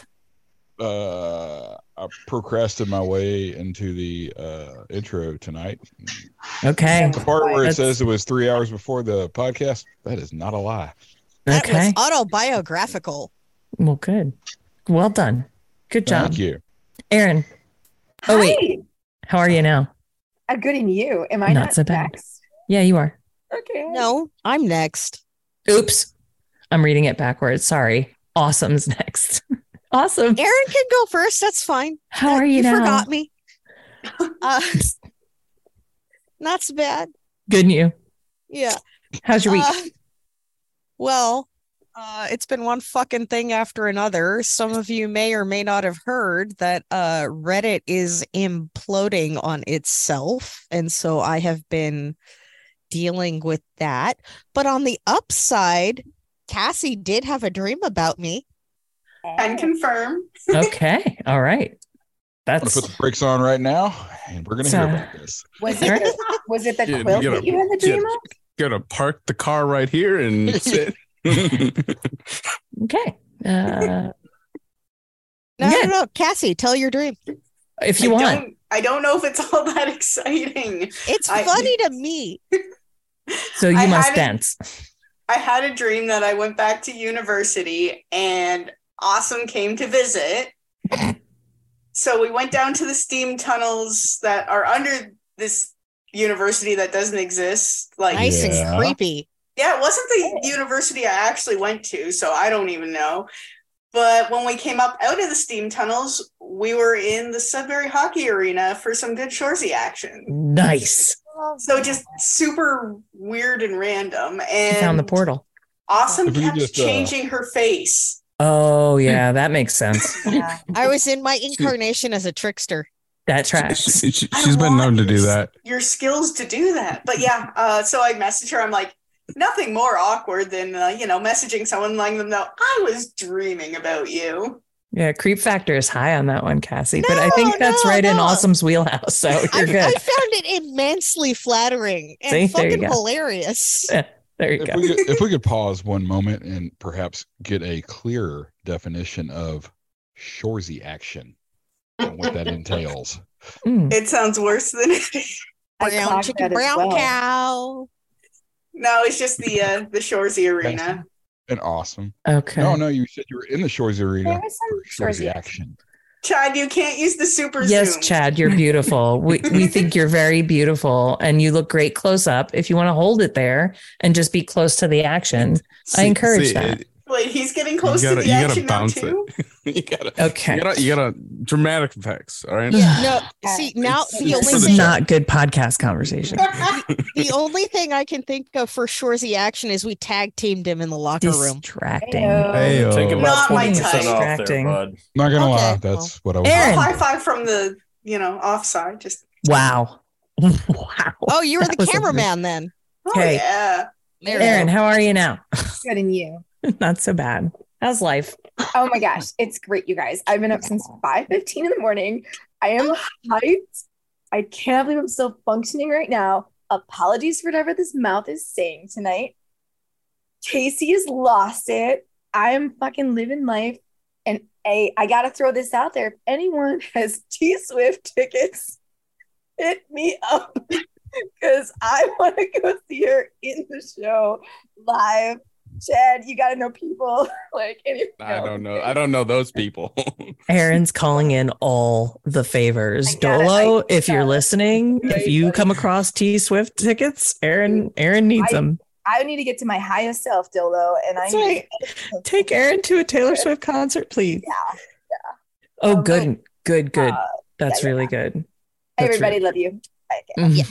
Speaker 4: I procrastinated my way into the intro tonight.
Speaker 9: Okay.
Speaker 4: The part where it
Speaker 9: That's-
Speaker 4: says it was 3 hours before the podcast, that is not a lie.
Speaker 11: That
Speaker 9: Okay.
Speaker 11: was autobiographical.
Speaker 9: Well, good. Well done. Good job.
Speaker 4: Thank you.
Speaker 9: Aaron. Oh, wait. How are you now?
Speaker 10: I'm good in you. Am I
Speaker 9: Not
Speaker 10: not
Speaker 9: so bad.
Speaker 10: next?
Speaker 9: Yeah, you are.
Speaker 10: Okay.
Speaker 11: No, I'm next.
Speaker 9: Oops. I'm reading it backwards. Sorry. Awesome's next. Awesome.
Speaker 11: Aaron can go first. That's fine.
Speaker 9: How are you
Speaker 11: You
Speaker 9: now?
Speaker 11: forgot me. Not so bad.
Speaker 9: Good and you.
Speaker 11: Yeah.
Speaker 9: How's your week?
Speaker 11: Well, it's been one fucking thing after another. Some of you may or may not have heard that Reddit is imploding on itself. And so I have been dealing with that. But on the upside, Cassie did have a dream about me.
Speaker 13: And confirm.
Speaker 9: Okay. All right.
Speaker 4: I'm going
Speaker 9: That's
Speaker 4: to put the brakes on right now, and we're going to
Speaker 9: So-
Speaker 4: hear about this.
Speaker 10: Was it the
Speaker 12: Yeah,
Speaker 10: quilt
Speaker 12: you
Speaker 10: that you had the dream of?
Speaker 12: Gotta park the car right here and sit.
Speaker 9: okay.
Speaker 11: No,
Speaker 9: Good.
Speaker 11: no, Cassie, tell your dream.
Speaker 9: If you want.
Speaker 13: I don't know if it's all that exciting.
Speaker 11: It's funny to me.
Speaker 9: So you
Speaker 13: I
Speaker 9: must
Speaker 13: had it-
Speaker 9: dance.
Speaker 13: I had a dream that I went back to university and Awesome came to visit. So we went down to the steam tunnels that are under this university that doesn't exist. Like
Speaker 11: Nice and
Speaker 4: Yeah.
Speaker 11: creepy.
Speaker 13: Yeah, it wasn't the university I actually went to, so I don't even know. But when we came up out of the steam tunnels, we were in the Sudbury Hockey Arena for some good Shoresy action.
Speaker 9: Nice.
Speaker 13: So just super weird and random. And
Speaker 9: You found the portal.
Speaker 13: Awesome
Speaker 4: If we could
Speaker 13: kept
Speaker 4: just,
Speaker 13: changing her face.
Speaker 9: Oh, yeah. That makes sense.
Speaker 10: Yeah.
Speaker 11: I was in my incarnation as a trickster.
Speaker 9: That tracks.
Speaker 12: She's been known to do that.
Speaker 13: Your skills to do that. But yeah, so I messaged her. I'm like, nothing more awkward than, messaging someone letting them know I was dreaming about you.
Speaker 9: Yeah, creep factor is high on that one, Cassie. But I think that's
Speaker 11: no,
Speaker 9: right in
Speaker 11: no.
Speaker 9: Awesome's wheelhouse. So
Speaker 11: I
Speaker 9: you're good.
Speaker 11: found it immensely flattering and
Speaker 9: See, there you
Speaker 11: fucking
Speaker 9: go.
Speaker 11: hilarious.
Speaker 9: Yeah, there you
Speaker 4: If
Speaker 9: go.
Speaker 4: if we could pause one moment and perhaps get a clearer definition of Shoresy action and what that entails.
Speaker 9: Mm.
Speaker 13: It sounds worse than it is.
Speaker 10: I
Speaker 11: Brown
Speaker 10: clocked
Speaker 11: chicken,
Speaker 10: that as
Speaker 11: brown
Speaker 10: well.
Speaker 11: cow.
Speaker 13: No, it's just the Shoresy Arena.
Speaker 4: And awesome.
Speaker 9: Okay.
Speaker 4: No, you said you were in the Shoresy Arena.
Speaker 10: There was some Shoresy
Speaker 4: action.
Speaker 13: Chad, you can't use the super
Speaker 9: Yes,
Speaker 13: zoom.
Speaker 9: Chad, you're beautiful. We think you're very beautiful and you look great close up. If you want to hold it there and just be close to the action, I encourage that.
Speaker 13: Wait, he's getting close to the action now too?
Speaker 12: You gotta
Speaker 9: Okay.
Speaker 12: You gotta dramatic effects, all right?
Speaker 11: No, see now the only
Speaker 9: This is
Speaker 11: thing
Speaker 9: not good podcast conversation.
Speaker 11: the only thing I can think of for Shoresy action is we tag teamed him in the locker room.
Speaker 9: Distracting.
Speaker 12: Hey, take about
Speaker 13: Not my
Speaker 12: 20%
Speaker 13: type.
Speaker 12: off there,
Speaker 9: Distracting.
Speaker 12: bud.
Speaker 4: Not gonna
Speaker 11: Okay,
Speaker 4: lie, that's what I was.
Speaker 9: Aaron.
Speaker 13: High five from the offside. Just
Speaker 9: Wow. Wow.
Speaker 11: Oh, you were
Speaker 9: That
Speaker 11: the
Speaker 9: was
Speaker 11: cameraman then.
Speaker 9: Okay.
Speaker 13: yeah.
Speaker 11: There
Speaker 9: Aaron, how are you now?
Speaker 10: Good and you.
Speaker 9: Not so bad. How's life?
Speaker 10: Oh my gosh, it's great, you guys. I've been up since 5:15 in the morning. I am hyped. I can't believe I'm still functioning right now. Apologies for whatever this mouth is saying tonight. Casey has lost it. I am fucking living life. And I gotta throw this out there. If anyone has T-Swift tickets, hit me up because I want to go see her in the show live. Chad, you gotta know people like anyone else.
Speaker 12: I don't know those people.
Speaker 9: Aaron's calling in all the favors. Dolo, if you're listening, if you come across T-Swift tickets, Aaron needs them.
Speaker 10: I need to get to my highest self, Dolo, and
Speaker 9: That's right. Take Aaron to a Taylor Swift concert, please.
Speaker 10: Yeah.
Speaker 9: Oh, good. That's really good.
Speaker 10: Everybody love you.
Speaker 9: Mhm.
Speaker 11: Yeah.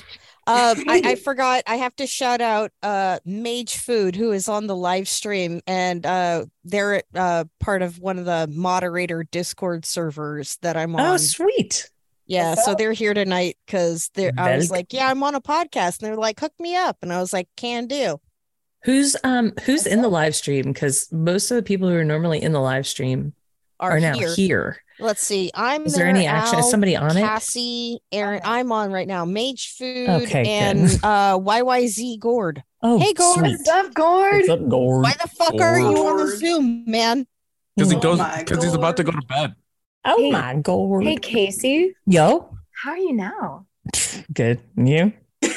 Speaker 11: I forgot. I have to shout out Mage Food, who is on the live stream, and they're part of one of the moderator Discord servers that I'm on.
Speaker 9: Oh, sweet.
Speaker 11: Yeah, so they're here tonight because I was
Speaker 9: Very
Speaker 11: like, yeah, I'm on a podcast, and they're like, hook me up, and I was like, can do.
Speaker 9: Who's in the live stream? Because most of the people who are normally in the live stream are now here.
Speaker 11: Let's see.
Speaker 9: Is there any action? Is somebody on it?
Speaker 11: Cassie, Aaron, I'm on right now. Mage Food
Speaker 9: Okay,
Speaker 11: and
Speaker 9: good.
Speaker 11: YYZ Gord.
Speaker 9: Oh,
Speaker 11: hey Gord.
Speaker 9: sweet.
Speaker 10: What's up, Gord?
Speaker 12: What's up, Gord?
Speaker 11: Why the fuck are you on the Zoom, man?
Speaker 12: Because he's about to go to bed.
Speaker 9: Oh my God.
Speaker 10: Hey, Casey.
Speaker 9: Yo.
Speaker 10: How are you now?
Speaker 9: Good. And you?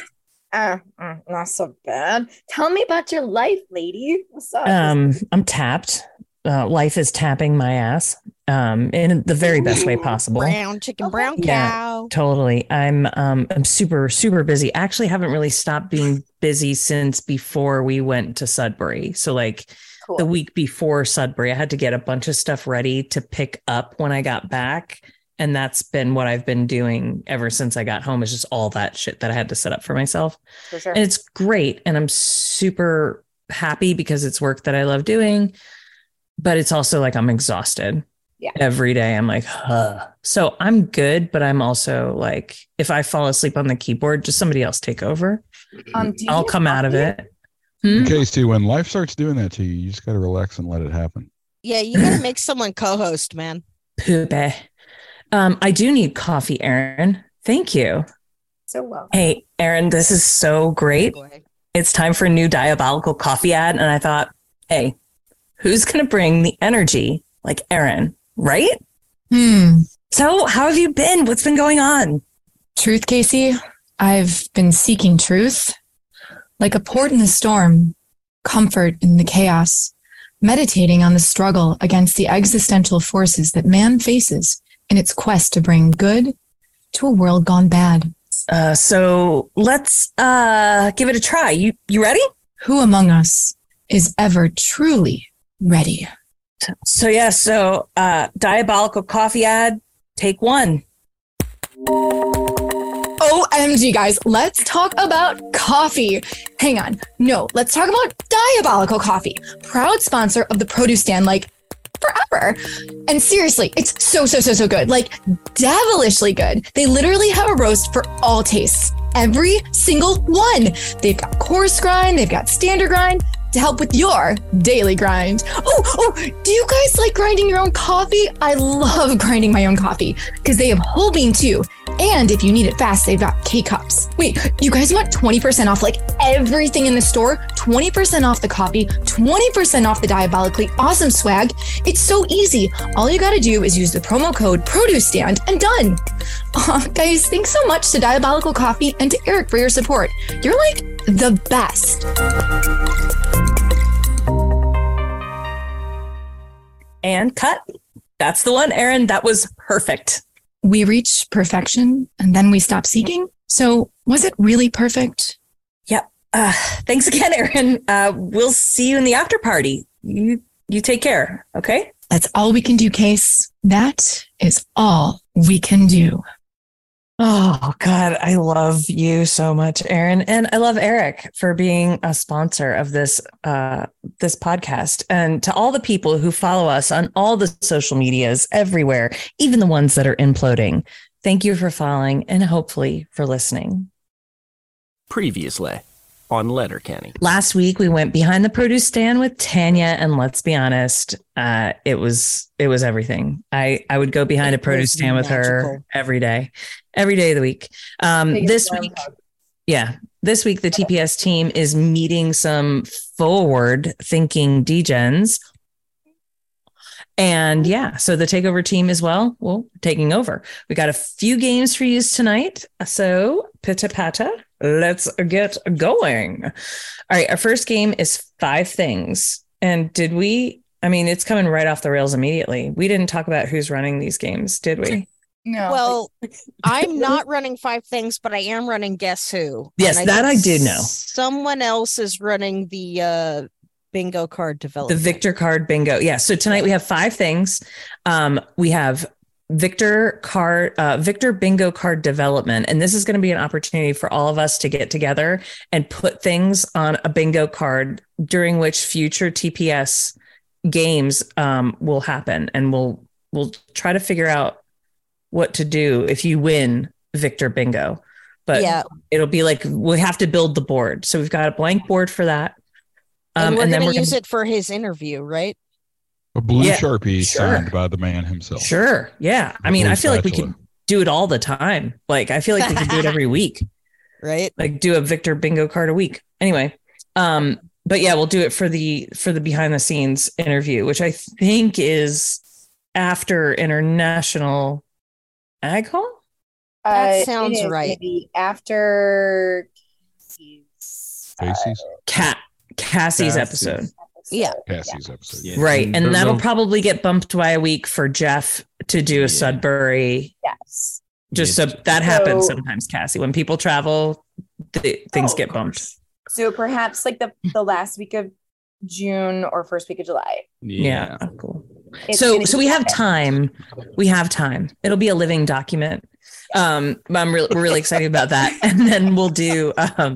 Speaker 10: Not so bad. Tell me about your life, lady. What's up?
Speaker 9: I'm tapped. Life is tapping my ass. In the very best way possible.
Speaker 11: Brown chicken, brown cow.
Speaker 9: Yeah, totally. I'm super, super busy. Actually haven't really stopped being busy since before we went to Sudbury. So like the week before Sudbury, I had to get a bunch of stuff ready to pick up when I got back. And that's been what I've been doing ever since I got home, is just all that shit that I had to set up for myself.
Speaker 10: For sure.
Speaker 9: And it's great. And I'm super happy because it's work that I love doing. But it's also like I'm exhausted.
Speaker 10: Yeah.
Speaker 9: Every day I'm like, So I'm good, but I'm also like, if I fall asleep on the keyboard, just somebody else take over. I'll come out of it.
Speaker 4: Casey, when life starts doing that to you, you just got to relax and let it happen.
Speaker 11: Yeah, you gotta make someone co-host, man.
Speaker 9: Poopy. I do need coffee, Aaron. Thank you.
Speaker 10: So well.
Speaker 9: Hey, Aaron, this is so great. It's time for a new Diabolical coffee ad. And I thought, hey, who's going to bring the energy like Aaron, right? So how have you been? What's been going on?
Speaker 19: Truth, Casey. I've been seeking truth. Like a port in the storm, comfort in the chaos, meditating on the struggle against the existential forces that man faces in its quest to bring good to a world gone bad.
Speaker 9: So let's give it a try. You ready?
Speaker 19: Who among us is ever truly ready?
Speaker 9: So Diabolical coffee ad, take one.
Speaker 19: OMG, guys, let's talk about coffee. Hang on. No, let's talk about Diabolical Coffee, proud sponsor of the Produce Stand, like forever. And seriously, it's so good. Like devilishly good. They literally have a roast for all tastes. Every single one. They've got coarse grind, they've got standard grind to help with your daily grind. Oh, do you guys like grinding your own coffee? I love grinding my own coffee because they have whole bean too. And if you need it fast, they've got K-Cups. Wait, you guys want 20% off like everything in the store? 20% off the coffee, 20% off the diabolically awesome swag. It's so easy. All you gotta do is use the promo code Produce Stand and done. Guys, thanks so much to Diabolical Coffee and to Eric for your support. You're like the best.
Speaker 9: And cut. That's the one, Erin. That was perfect.
Speaker 19: We reached perfection and then we stopped seeking. So was it really perfect?
Speaker 9: Yep. Thanks again, Erin. We'll see you in the after party. You take care, okay?
Speaker 19: That's all we can do, Case. That is all we can do.
Speaker 9: Oh, God, I love you so much, Erin. And I love Eric for being a sponsor of this podcast. And to all the people who follow us on all the social medias everywhere, even the ones that are imploding, thank you for following and hopefully for listening.
Speaker 20: Previously on Letterkenny.
Speaker 9: Last week, we went behind the produce stand with Tanya, and let's be honest, it was everything. I would go behind a produce stand with her every day of the week. This week, the TPS team is meeting some forward-thinking degens. And so the takeover team as well, taking over. We got a few games for you tonight. So pitta patta, let's get going. All right, our first game is 5 things. And it's coming right off the rails immediately. We didn't talk about who's running these games, did we?
Speaker 10: No.
Speaker 11: Well, I'm not running 5 things, but I am running Guess Who.
Speaker 9: Yes, that I do know.
Speaker 11: Someone else is running the bingo card development.
Speaker 9: The Victor card bingo. Yeah. So tonight we have 5 things. We have Victor bingo card development. And this is going to be an opportunity for all of us to get together and put things on a bingo card during which future TPS games will happen. And we'll try to figure out what to do if you win Victor bingo. But it'll be like, we have to build the board. So we've got a blank board for that.
Speaker 11: And we're going to use it for his interview, right?
Speaker 4: A blue Sharpie signed by the man himself.
Speaker 9: Sure. Yeah. I mean, I feel like we could do it all the time. Like, I feel like we could do it every week.
Speaker 11: Right.
Speaker 9: Like do a Victor bingo card a week. Anyway. But yeah, we'll do it for the behind the scenes interview, which I think is after International Ag Hall.
Speaker 11: That sounds right.
Speaker 10: After
Speaker 9: Cassie's episode.
Speaker 11: Yeah.
Speaker 4: Cassie's episode.
Speaker 20: Yeah.
Speaker 9: Right. And that'll probably get bumped by a week for Jeff to do a Sudbury.
Speaker 10: Yes.
Speaker 9: So that happens sometimes, Cassie. When people travel, things get bumped.
Speaker 10: So perhaps like the last week of June or first week of July.
Speaker 9: Yeah. Cool. So we have time. We have time. It'll be a living document. I'm really excited about that. And then we'll do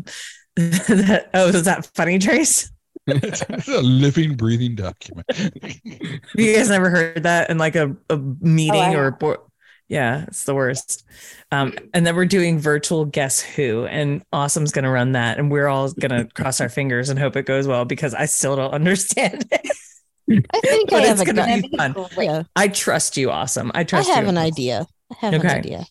Speaker 9: is that funny, Trace?
Speaker 4: It's a living, breathing document.
Speaker 9: Have you guys never heard that in like a meeting or a board? Yeah, it's the worst. And then we're doing virtual Guess Who, and Awesome's going to run that, and we're all going to cross our fingers and hope it goes well because I still don't understand it.
Speaker 11: I think
Speaker 9: but
Speaker 11: I have
Speaker 9: it's going to be fun.
Speaker 11: Yeah.
Speaker 9: I trust you, Awesome. I
Speaker 11: have an idea.
Speaker 9: An idea.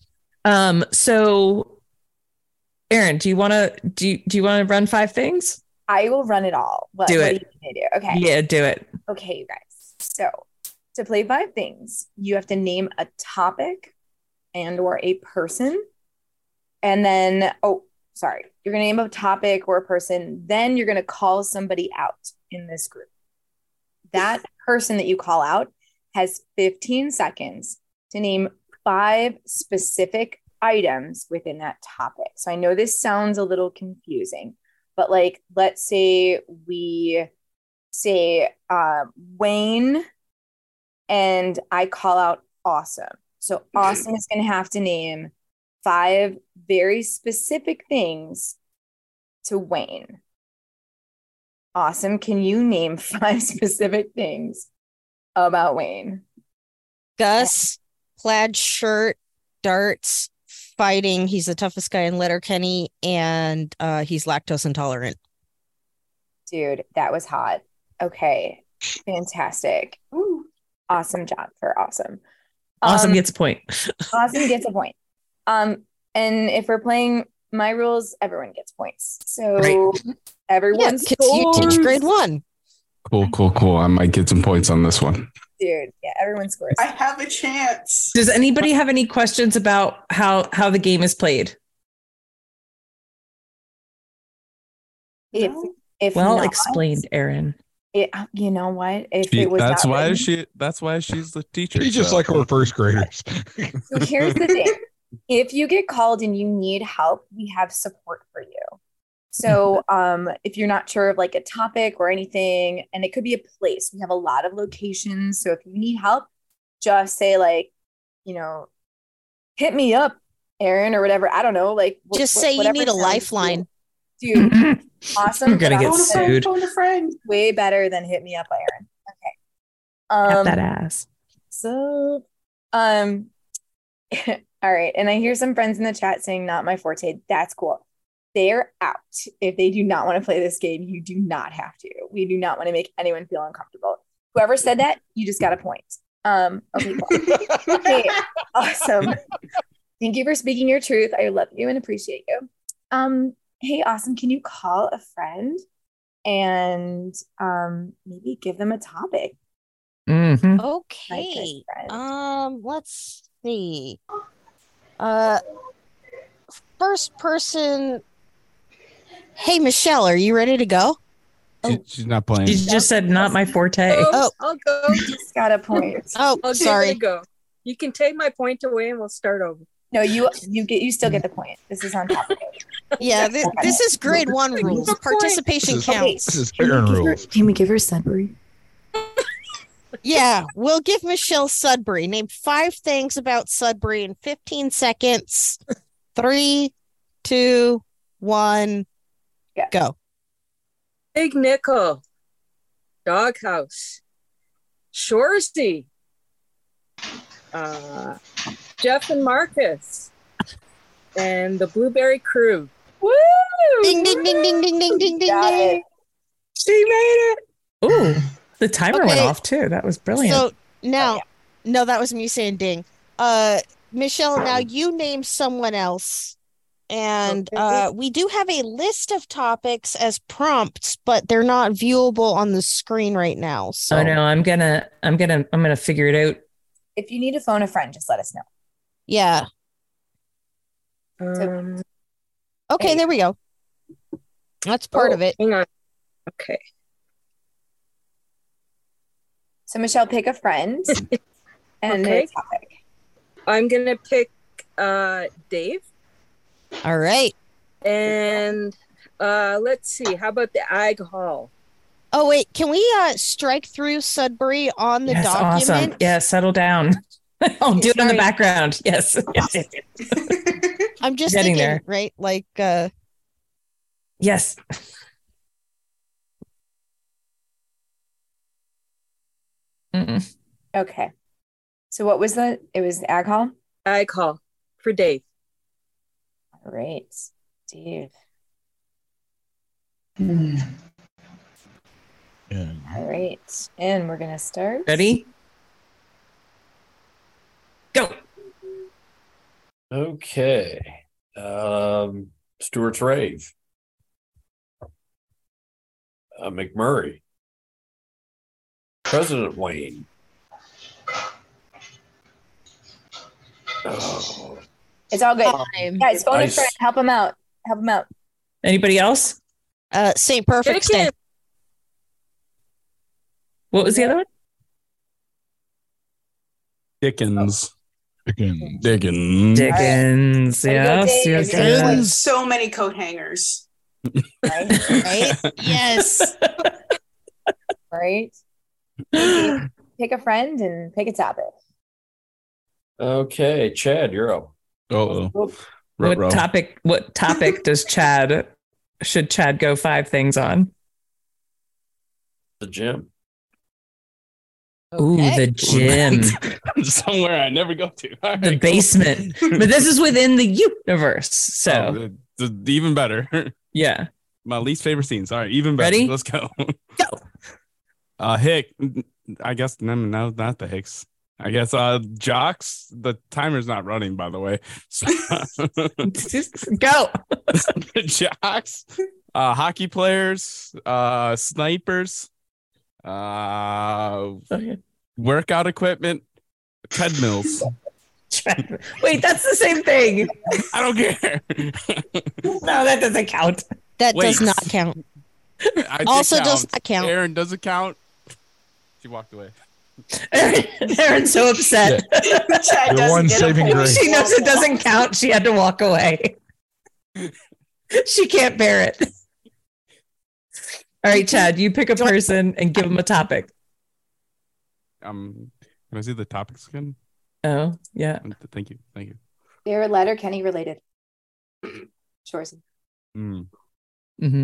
Speaker 9: So, Erin, do you want to run 5 things?
Speaker 10: I will run it all.
Speaker 9: Do it.
Speaker 10: What are you gonna do? Okay.
Speaker 9: Yeah, do it.
Speaker 10: Okay, you guys. So to play 5 things, you have to name a topic and or a person. And then, you're gonna name a topic or a person. Then you're gonna call somebody out in this group. That person that you call out has 15 seconds to name 5 specific items within that topic. So I know this sounds a little confusing, but like, let's say we say Wayne and I call out Awesome. So Awesome is going to have to name 5 very specific things to Wayne. Awesome. Can you name 5 specific things about Wayne?
Speaker 11: Gus, plaid shirt, darts, fighting. He's the toughest guy in Letterkenny, and he's lactose intolerant.
Speaker 10: Dude, that was hot. Okay. Fantastic. Ooh. Awesome job for Awesome.
Speaker 9: Awesome gets a point.
Speaker 10: Awesome gets a point. And if we're playing my rules, everyone gets points. So everyone scores.
Speaker 11: You teach grade 1.
Speaker 12: Cool. I might get some points on this one.
Speaker 10: Dude, yeah, everyone scores.
Speaker 13: I have a chance.
Speaker 9: Does anybody have any questions about how the game is played?
Speaker 10: If
Speaker 9: well
Speaker 10: not,
Speaker 9: explained, Aaron.
Speaker 10: You know what? If it was
Speaker 12: that's
Speaker 10: not
Speaker 12: why
Speaker 10: written-
Speaker 12: that's why she's the teacher.
Speaker 4: She's just like our first graders.
Speaker 10: So here's the thing. If you get called and you need help, we have support for you. So if you're not sure of like a topic or anything, and it could be a place, we have a lot of locations. So if you need help, just say like, hit me up, Aaron, or whatever. I don't know. Like
Speaker 11: just say you need a lifeline.
Speaker 10: Dude, awesome.
Speaker 9: You're gonna get sued.
Speaker 10: Phone a friend. Way better than hit me up, Aaron. Okay.
Speaker 9: Cut that ass.
Speaker 10: So, all right. And I hear some friends in the chat saying not my forte. That's cool. They're out. If they do not want to play this game, you do not have to. We do not want to make anyone feel uncomfortable. Whoever said that, you just got a point. Okay, cool. Okay, awesome. Thank you for speaking your truth. I love you and appreciate you. Hey, awesome. Can you call a friend and maybe give them a topic?
Speaker 9: Mm-hmm.
Speaker 11: Okay. Let's see. First person. Hey, Michelle, are you ready to go?
Speaker 12: She's not playing.
Speaker 9: She just said not my forte.
Speaker 16: I'll go.
Speaker 10: Just got a point.
Speaker 11: Oh,
Speaker 16: I'll
Speaker 11: sorry.
Speaker 16: Go. You can take my point away and we'll start over.
Speaker 10: No, you still get the point. This is on top of it.
Speaker 11: Yeah, this is grade 1 rules. Participation counts.
Speaker 4: This is Aaron rules.
Speaker 10: Can we give her Sudbury?
Speaker 11: Yeah, we'll give Michelle Sudbury. Name 5 things about Sudbury in 15 seconds. 3, 2, 1, go.
Speaker 16: Big Nickel, Doghouse, Shoresy, Jeff and Marcus, and the Blueberry Crew.
Speaker 10: Woo!
Speaker 11: Ding, ding, ding, ding, ding, ding, ding, ding, ding.
Speaker 9: She made it. Ooh, the timer went
Speaker 11: Okay.
Speaker 9: off too. That was brilliant.
Speaker 11: So now, no, that was me saying ding. Michelle, now you name someone else. And we do have a list of topics as prompts, but they're not viewable on the screen right now. So
Speaker 9: Oh no, I'm gonna figure it out.
Speaker 10: If you need to phone a friend, just let us know.
Speaker 11: yeah. Okay, there we go. That's part of it.
Speaker 16: Hang on. Okay.
Speaker 10: So Michelle, pick a friend and
Speaker 16: Okay.
Speaker 10: a topic.
Speaker 16: I'm gonna pick Dave.
Speaker 11: All right.
Speaker 16: And let's see. How about the Ag Hall?
Speaker 11: Oh wait, can we strike through Sudbury on the
Speaker 9: Yes,
Speaker 11: document?
Speaker 9: awesome. Yeah, settle down. I'll do it in the
Speaker 11: Sorry.
Speaker 9: background. Yes.
Speaker 11: I'm just
Speaker 9: Getting
Speaker 11: thinking,
Speaker 9: there.
Speaker 11: right? Like
Speaker 9: Yes. Mm-mm.
Speaker 10: Okay. So what was the? It was Ag Hall?
Speaker 16: Ag Hall for Dave.
Speaker 10: All right. Dave. All right. And we're going to start.
Speaker 9: Ready? Go.
Speaker 14: Okay. Stewart's Rave. McMurray. President Wayne. Oh,
Speaker 10: It's all good. Guys, phone a
Speaker 14: Ice.
Speaker 10: friend. Help him out. Help him out.
Speaker 9: Anybody else?
Speaker 11: St. Perfect's Day.
Speaker 9: What was the other one?
Speaker 12: Dickens.
Speaker 4: Dickens.
Speaker 12: Dickens.
Speaker 9: Dickens. Yes. Yes.
Speaker 13: There's like
Speaker 9: Yes.
Speaker 13: so many coat hangers.
Speaker 10: Right?
Speaker 11: Yes.
Speaker 10: Right? Pick a friend and pick a topic.
Speaker 14: okay, Chad, you're up.
Speaker 12: Uh-oh.
Speaker 9: What topic should Chad go 5 things on?
Speaker 14: The gym.
Speaker 9: Ooh, the gym.
Speaker 12: Somewhere I never go to. All right,
Speaker 9: The
Speaker 12: cool.
Speaker 9: basement. But this is within the universe. So
Speaker 12: Oh, even better.
Speaker 9: yeah.
Speaker 12: My least favorite scenes. All right, even better.
Speaker 9: Ready?
Speaker 12: Let's go.
Speaker 9: Go.
Speaker 12: Hick. I guess no, not the Hicks. I guess Jocks. The timer's not running, by the way. So,
Speaker 9: Go.
Speaker 12: the Jocks. Hockey players. Snipers. Workout equipment. Treadmills.
Speaker 9: Wait, that's the same thing.
Speaker 12: I don't care.
Speaker 9: No, that doesn't count.
Speaker 11: That does
Speaker 12: Wait.
Speaker 11: not count. Also
Speaker 12: count.
Speaker 11: does not count.
Speaker 12: Aaron, does it count? She walked away.
Speaker 9: Aaron's so upset.
Speaker 4: The one saving grace.
Speaker 9: She knows it doesn't count. She had to walk away. She can't bear it. All right, Chad, you pick a person and give them a topic.
Speaker 12: Can I see the topics again?
Speaker 9: Oh, yeah.
Speaker 12: Thank you.
Speaker 10: They're Letterkenny related. Shores.
Speaker 9: Mm-hmm.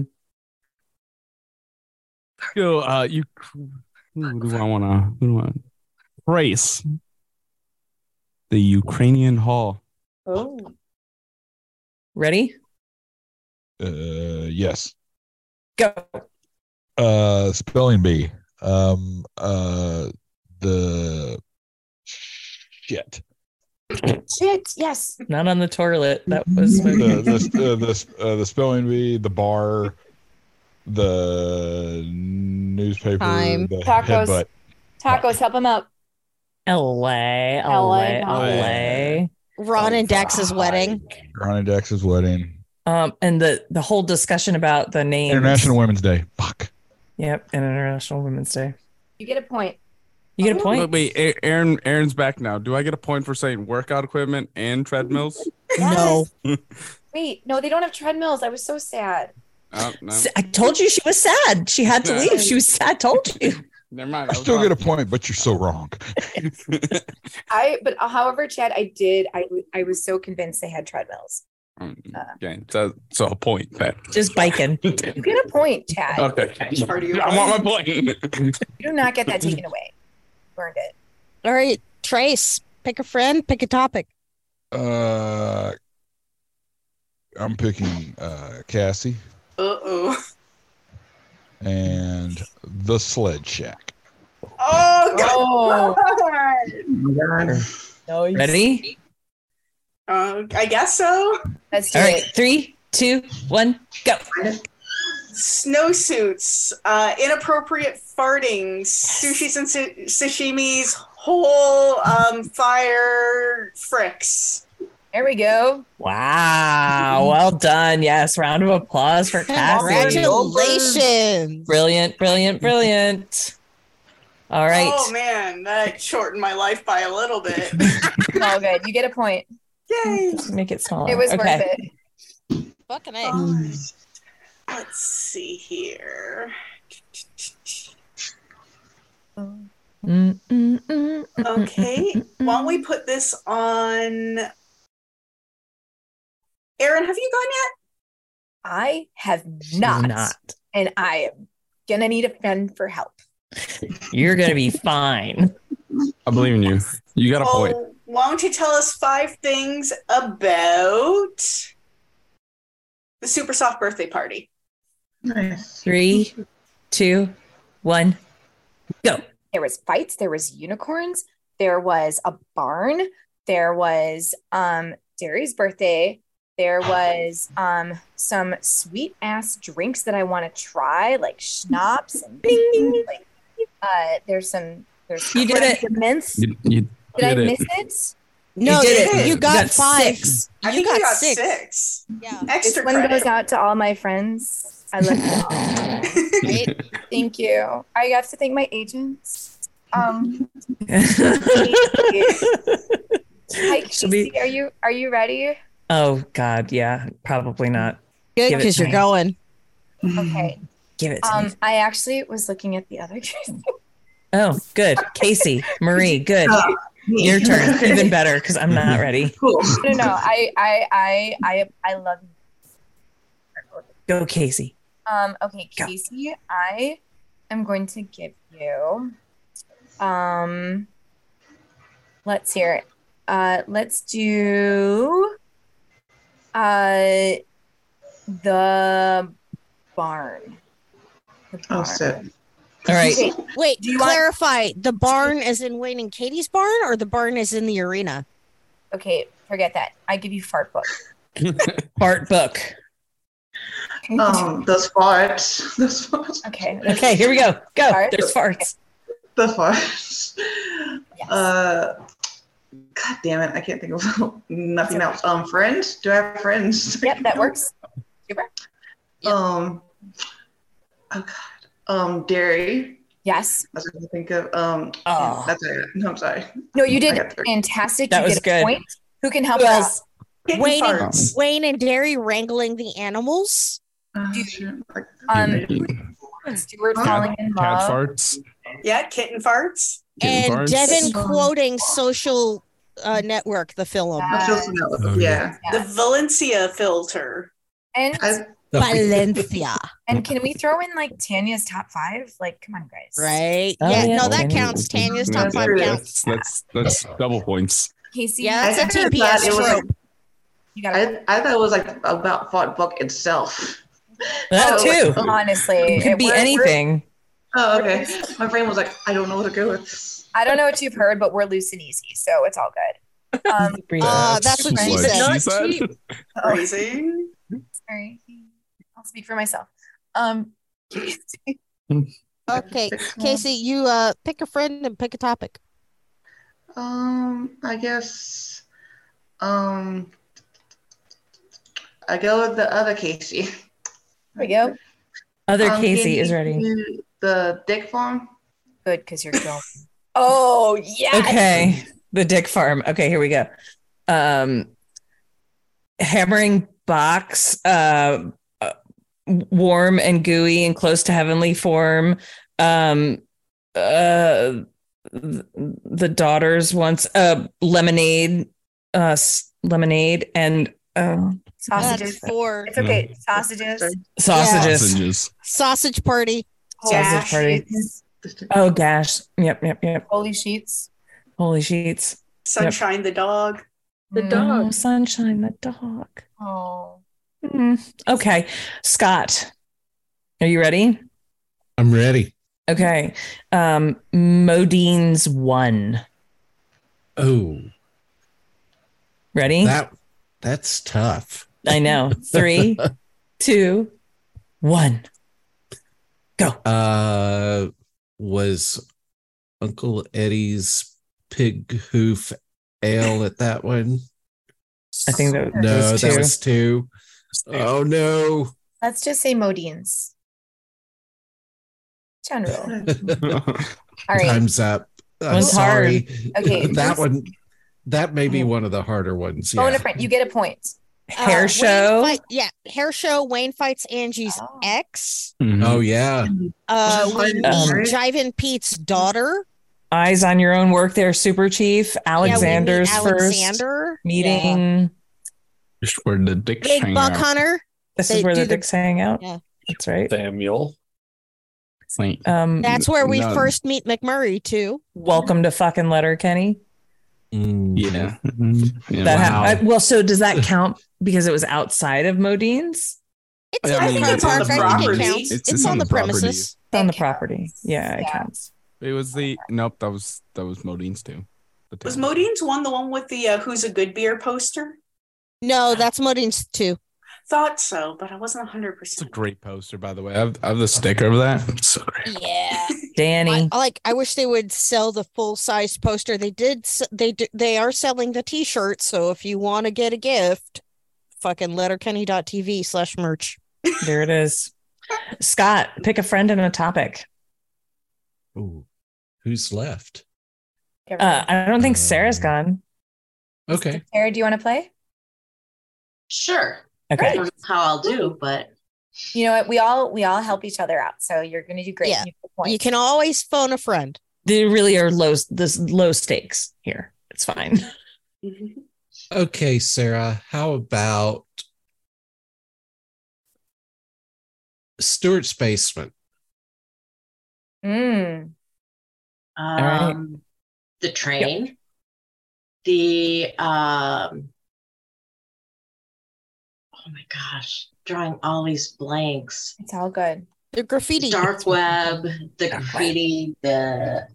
Speaker 12: So, who do I want to praise? The Ukrainian Hall.
Speaker 10: Oh.
Speaker 9: Ready?
Speaker 4: Yes.
Speaker 9: Go.
Speaker 4: Spelling bee. The shit.
Speaker 10: Shit. Yes.
Speaker 9: Not on the toilet. That was
Speaker 4: the spelling bee. The bar. The newspaper.
Speaker 11: Time.
Speaker 4: The
Speaker 10: Tacos.
Speaker 4: headbutt.
Speaker 10: Tacos. Help him out.
Speaker 9: LA.
Speaker 11: Ron and Dex's wedding.
Speaker 4: Ron and Dex's wedding.
Speaker 9: And the whole discussion about the name.
Speaker 4: International Women's Day. Fuck.
Speaker 9: Yep, and International Women's Day.
Speaker 10: You get a point.
Speaker 9: You get a point.
Speaker 12: Wait, Aaron's back now. Do I get a point for saying workout equipment and treadmills?
Speaker 11: No.
Speaker 10: Wait, no, they don't have treadmills. I was so sad.
Speaker 12: Oh, no.
Speaker 9: I told you she was sad. She had to leave. She was sad. I told you.
Speaker 12: Never mind.
Speaker 4: I still get a point, but you're so wrong.
Speaker 10: However, Chad, I was so convinced they had treadmills.
Speaker 12: Okay, so a point then.
Speaker 9: Just biking.
Speaker 10: You get a point, Chad.
Speaker 12: Okay. I want my point.
Speaker 10: You do not get that taken away. Burned it.
Speaker 11: All right, Trace, pick a friend, pick a topic.
Speaker 4: I'm picking Cassie. And the Sled Shack.
Speaker 13: Oh, God.
Speaker 9: No, ready?
Speaker 13: I guess so.
Speaker 10: Let's
Speaker 9: do it. 3, 2, 1, go.
Speaker 13: Snowsuits, inappropriate farting, sushis and sashimis, whole fire fricks.
Speaker 10: There we go.
Speaker 9: Wow. Well done. Yes. Round of applause for Cassie.
Speaker 11: Congratulations.
Speaker 9: Brilliant. All right.
Speaker 13: Oh, man. That shortened my life by a little bit.
Speaker 10: All good. You get a point.
Speaker 13: Yay.
Speaker 9: Just make it smaller.
Speaker 10: It was
Speaker 9: worth
Speaker 10: it.
Speaker 11: Fucking A.
Speaker 13: Let's see here. Okay. Why don't we put this on? Aaron, have you gone yet?
Speaker 10: I have not. And I am going to need a friend for help.
Speaker 9: You're going to be fine.
Speaker 12: I believe in you. You got a point.
Speaker 13: Why don't you tell us 5 things about the super soft birthday party?
Speaker 18: Nice.
Speaker 9: 3, 2, 1, go.
Speaker 10: There was fights. There was unicorns. There was a barn. There was Derry's birthday. There was some sweet ass drinks that I want to try, like schnapps and bing. Like, there's
Speaker 9: you did it.
Speaker 12: You
Speaker 10: did I miss it?
Speaker 11: No,
Speaker 9: you did it.
Speaker 11: You got 5.
Speaker 9: 6.
Speaker 13: I think you got 6.
Speaker 11: Yeah.
Speaker 13: Extra
Speaker 10: this one
Speaker 13: credit.
Speaker 10: goes out to all my friends. I love you all. Right? Thank you. I have to thank my agents. Hi, Casey, are you ready?
Speaker 9: Oh God, yeah, probably not.
Speaker 11: Good, because you're going.
Speaker 10: Okay.
Speaker 9: Give it to me.
Speaker 10: I actually was looking at the other case.
Speaker 9: Oh, good. Casey, Marie, good. Your turn. Even better because I'm not ready.
Speaker 10: Cool. No. I love you.
Speaker 9: Go, Casey.
Speaker 10: Okay, Casey, I am going to give you let's hear it. Let's do the barn.
Speaker 18: Oh, shit.
Speaker 9: All right.
Speaker 11: Wait, do you clarify? The barn is in Wayne and Katie's barn, or the barn is in the arena?
Speaker 10: Okay, forget that. I give you fart book.
Speaker 9: Fart book.
Speaker 18: Those farts.
Speaker 10: Okay.
Speaker 9: Okay, here we go. Go.
Speaker 10: Farts?
Speaker 9: There's farts.
Speaker 18: The farts.
Speaker 10: Yes.
Speaker 18: God damn it! I can't think of nothing else. Friends? Do I have friends?
Speaker 10: Yep, that works. Super.
Speaker 18: Yep. Dairy.
Speaker 10: Yes.
Speaker 18: I was going to think of that's it. No, I'm sorry.
Speaker 10: No, you did fantastic.
Speaker 9: That
Speaker 10: you
Speaker 9: was
Speaker 10: get
Speaker 9: good.
Speaker 10: A point. Who can help
Speaker 11: Who
Speaker 10: us?
Speaker 11: else? Wayne and Derry wrangling the animals.
Speaker 10: Stuart falling in love.
Speaker 12: Cat farts.
Speaker 13: Yeah, kitten farts.
Speaker 11: And
Speaker 12: farts.
Speaker 11: Devin quoting Social Network, the film.
Speaker 13: The Valencia filter.
Speaker 10: And
Speaker 11: Valencia.
Speaker 10: And can we throw in like Tanya's top 5? Like, come on, guys.
Speaker 11: Right.
Speaker 10: Oh,
Speaker 11: yeah,
Speaker 10: yeah.
Speaker 11: no, that counts. Tanya's top 5 counts.
Speaker 12: That's double points.
Speaker 10: Casey,
Speaker 11: Yeah, that's a
Speaker 18: I
Speaker 11: TPS
Speaker 18: thought it was
Speaker 11: trope.
Speaker 18: I thought it was like about Fought Book itself.
Speaker 9: That too.
Speaker 10: Honestly,
Speaker 9: It could be anything.
Speaker 18: Oh, okay. My brain was like, I don't know what to go with.
Speaker 10: I don't know what you've heard, but we're loose and easy, so it's all good.
Speaker 11: That's what she said.
Speaker 13: Crazy.
Speaker 10: Sorry, I'll speak for myself.
Speaker 11: Okay, Casey, you pick a friend and pick a topic.
Speaker 18: I guess I go with the other Casey.
Speaker 10: There we go.
Speaker 9: Other Casey
Speaker 18: can
Speaker 9: is
Speaker 18: you
Speaker 9: ready.
Speaker 18: do The Dick Farm.
Speaker 10: Good, because you're going. Oh yeah.
Speaker 9: Okay. The Dick Farm. Okay, here we go. Hammering box, warm and gooey and close to heavenly form. The daughters wants lemonade, lemonade and
Speaker 10: sausages. It's okay. Sausages.
Speaker 9: Sausages.
Speaker 11: Sausage party.
Speaker 9: Sausage party. Oh gosh. Yep.
Speaker 10: Holy sheets.
Speaker 9: Holy sheets.
Speaker 13: Sunshine the dog.
Speaker 16: The dog.
Speaker 9: Oh, Sunshine the dog.
Speaker 10: Oh.
Speaker 9: Okay. Scott, are you ready?
Speaker 17: I'm ready.
Speaker 9: Okay. Modine's 1.
Speaker 17: Oh.
Speaker 9: Ready?
Speaker 17: That's tough.
Speaker 9: I know. 3, 2, 1.
Speaker 17: Go. Was Uncle Eddie's pig hoof ale at that one?
Speaker 9: I think that
Speaker 17: that was 2. Oh no.
Speaker 10: Let's just say Modine's. General. All right.
Speaker 17: Time's up. I'm
Speaker 9: One's
Speaker 17: sorry.
Speaker 10: hard. Okay.
Speaker 17: That may be one of the harder ones.
Speaker 10: Phone
Speaker 17: Yeah.
Speaker 10: a friend. You get a point.
Speaker 9: Hair show.
Speaker 11: Hair show. Wayne fights Angie's ex.
Speaker 17: Oh yeah.
Speaker 11: We meet Jivin Pete's daughter.
Speaker 9: Eyes on your own work there, Super Chief. Alexander's
Speaker 11: Alexander.
Speaker 9: first meeting.
Speaker 12: Just where the dicks
Speaker 11: Big
Speaker 12: hang
Speaker 11: Buck
Speaker 12: out.
Speaker 11: Hunter.
Speaker 9: This is where the dicks hang out.
Speaker 11: Yeah.
Speaker 9: That's right.
Speaker 14: Samuel.
Speaker 11: That's where we first meet McMurray too.
Speaker 9: Welcome to fucking Letterkenny.
Speaker 12: Yeah.
Speaker 9: Well, so does that count because it was outside of Modine's?
Speaker 11: It's on the park. I think it counts. It's on the
Speaker 12: property.
Speaker 11: premises.
Speaker 9: It's on the property. Yeah, it counts.
Speaker 12: It was nope. That was Modine's too.
Speaker 13: Was Modine's one the one with the Who's a Good Beer poster?
Speaker 11: No, that's Modine's 2.
Speaker 13: Thought so, but I wasn't 100%.
Speaker 12: It's a great poster, by the way. I have the sticker of that. It's so great.
Speaker 11: Yeah.
Speaker 9: Danny.
Speaker 11: I wish they would sell the full size poster. They are selling the t-shirt, so if you want to get a gift, fucking letterkenny.tv/merch.
Speaker 9: There it is. Scott, pick a friend and a topic.
Speaker 17: Ooh, who's left?
Speaker 9: I don't think Sarah's gone.
Speaker 17: Okay.
Speaker 10: Sarah, do you want to play?
Speaker 15: Sure.
Speaker 9: Okay.
Speaker 15: I don't know how I'll do, but
Speaker 10: you know what? We all help each other out, so you're going to do great.
Speaker 11: Yeah. You can always phone a friend.
Speaker 9: They really are low stakes here. It's fine.
Speaker 17: Okay, Sarah, how about Stuart's basement?
Speaker 10: Mm.
Speaker 9: right.
Speaker 15: The train, the oh my gosh, drawing all these blanks.
Speaker 10: It's all good.
Speaker 11: The graffiti.
Speaker 15: Dark web, the graffiti, the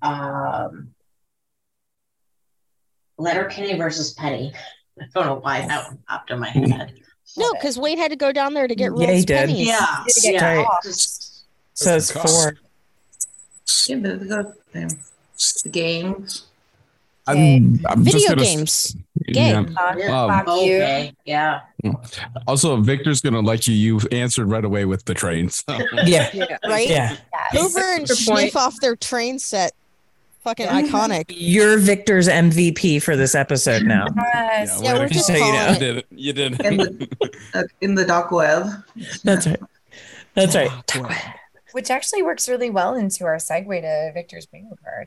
Speaker 15: Letterkenny versus Penny. I don't know why that one popped in my head.
Speaker 11: No, because Wade had to go down there to get
Speaker 9: Yeah, he
Speaker 11: Rose
Speaker 9: did.
Speaker 11: pennies.
Speaker 15: Yeah,
Speaker 10: Yeah.
Speaker 9: Right.
Speaker 15: Just-
Speaker 9: So it's 4.
Speaker 18: Yeah, but the games.
Speaker 12: I'm just
Speaker 11: Video
Speaker 12: gonna-
Speaker 11: games.
Speaker 12: Yeah.
Speaker 15: Okay. Yeah.
Speaker 12: Also, Victor's gonna like you. You answered right away with the train. So.
Speaker 11: Right?
Speaker 9: Yeah.
Speaker 11: Hoover and
Speaker 9: Good point.
Speaker 11: Sniff off their train set. Fucking iconic.
Speaker 9: You're Victor's MVP for this episode now.
Speaker 10: Yes.
Speaker 11: Yeah, we're just
Speaker 9: so you
Speaker 11: calling
Speaker 9: know.
Speaker 11: it.
Speaker 12: You did it. You did.
Speaker 18: In the dark web.
Speaker 9: That's right. That's right.
Speaker 10: Which actually works really well into our segue to Victor's bingo card.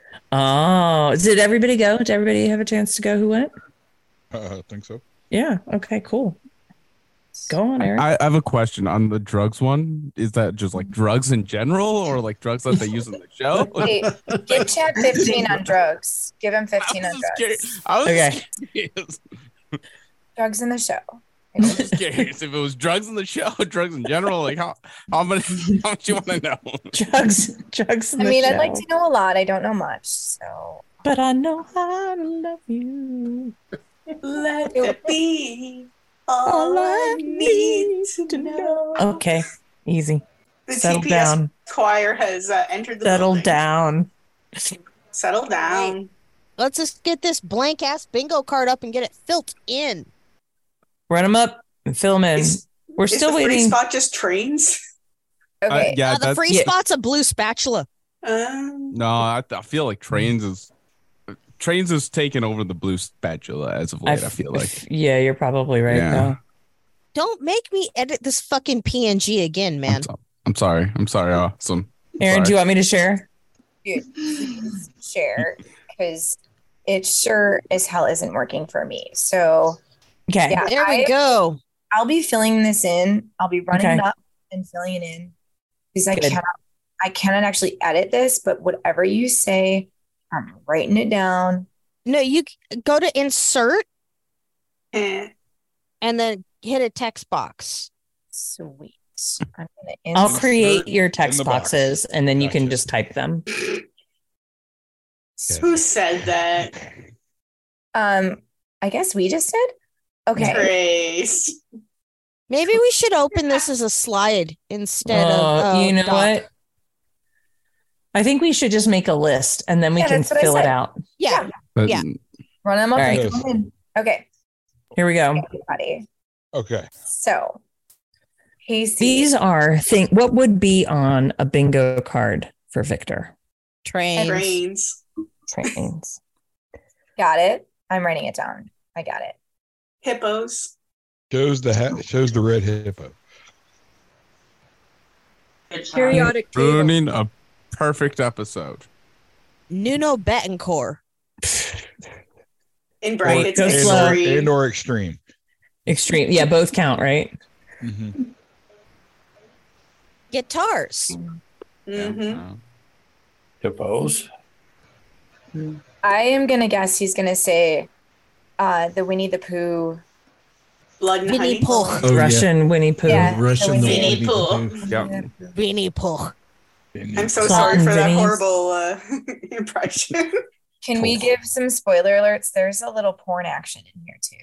Speaker 9: Oh, did everybody go? Did everybody have a chance to go who went?
Speaker 4: I think so.
Speaker 9: Yeah. Okay, cool. Go on, Aaron.
Speaker 12: I have a question on the drugs one. Is that just like drugs in general, or like drugs that they use in the show?
Speaker 10: Wait, give Chad 15 on drugs. Give him 15 on drugs.
Speaker 12: I was
Speaker 9: Okay.
Speaker 12: curious.
Speaker 10: Drugs in the show.
Speaker 12: I was just curious if it was drugs in the show, drugs in general. Like how much you want to know?
Speaker 9: Drugs in
Speaker 10: I
Speaker 9: the
Speaker 10: mean,
Speaker 9: show.
Speaker 10: I'd like to know a lot. I don't know much. So
Speaker 9: But I know I love you.
Speaker 13: Let it be all I need to know.
Speaker 9: Okay, easy.
Speaker 13: The
Speaker 9: Settle
Speaker 13: TPS
Speaker 9: down.
Speaker 13: choir has entered the
Speaker 9: Settle
Speaker 13: building.
Speaker 9: down.
Speaker 13: Settle down.
Speaker 11: Let's just get this blank ass bingo card up and get it filled in.
Speaker 9: Run them up and fill them in. We're
Speaker 13: Is
Speaker 9: still
Speaker 13: the free
Speaker 9: waiting.
Speaker 13: spot just trains?
Speaker 10: okay.
Speaker 12: Yeah,
Speaker 11: The free spot's a blue spatula.
Speaker 12: No, I feel like trains is taking over the blue spatula as of late. I feel like.
Speaker 9: Yeah, you're probably right.
Speaker 12: Yeah.
Speaker 9: Though.
Speaker 11: Don't make me edit this fucking PNG again, man.
Speaker 12: I'm sorry. Awesome.
Speaker 9: Aaron, do you want me to share?
Speaker 10: Dude, please share because it sure as hell isn't working for me. So
Speaker 9: Okay.
Speaker 10: yeah,
Speaker 11: There we go.
Speaker 10: I'll be filling this in. I'll be running
Speaker 9: Okay.
Speaker 10: it up and filling it in because
Speaker 9: Good.
Speaker 10: I cannot actually edit this, but whatever you say, I'm writing it down.
Speaker 11: No, you go to insert
Speaker 13: Eh.
Speaker 11: and then hit a text box.
Speaker 10: Sweet. I'm gonna
Speaker 9: I'll
Speaker 10: insert-
Speaker 9: create your
Speaker 4: in
Speaker 9: text
Speaker 4: the box.
Speaker 9: boxes and then you can just type them.
Speaker 13: Who said that?
Speaker 10: I guess we just did. Okay.
Speaker 13: Trace.
Speaker 11: Maybe we should open this as a slide instead of
Speaker 9: you know
Speaker 11: doc.
Speaker 9: what? I think we should just make a list and then we
Speaker 10: Yeah,
Speaker 9: can
Speaker 10: that's what I
Speaker 9: fill it
Speaker 10: said.
Speaker 9: out.
Speaker 11: Yeah.
Speaker 12: But-
Speaker 11: Yeah.
Speaker 10: Run them up.
Speaker 9: All
Speaker 10: and
Speaker 9: right.
Speaker 10: fill 'em in. Okay.
Speaker 9: Here we go.
Speaker 10: Everybody.
Speaker 4: Okay.
Speaker 10: So, Casey.
Speaker 9: These are what would be on a bingo card for Victor?
Speaker 11: Trains.
Speaker 10: Trains. Got it. I'm writing it down. I got it.
Speaker 13: Hippos.
Speaker 4: Shows the red hippo.
Speaker 16: Periodic table.
Speaker 12: Ruining a perfect episode.
Speaker 11: Nuno Betancourt.
Speaker 13: In brackets,
Speaker 9: Go slow.
Speaker 13: extreme.
Speaker 4: And or extreme.
Speaker 9: Extreme. Yeah, both count, right?
Speaker 4: Mm-hmm.
Speaker 11: Guitars.
Speaker 13: Mm-hmm.
Speaker 14: Hippos.
Speaker 10: I am going to guess he's going to say the Winnie the Pooh.
Speaker 13: Blood and
Speaker 11: Winnie
Speaker 13: honey.
Speaker 11: Pooh.
Speaker 17: Oh,
Speaker 9: Russian Winnie Pooh.
Speaker 10: Yeah,
Speaker 17: Russian
Speaker 10: the
Speaker 13: Winnie Pooh.
Speaker 12: Yeah.
Speaker 11: Winnie Pooh.
Speaker 13: I'm so
Speaker 9: Salt
Speaker 13: sorry
Speaker 9: and
Speaker 13: for that
Speaker 9: Vinny's.
Speaker 13: horrible impression.
Speaker 10: Can we give some spoiler alerts? There's a little porn action in here too.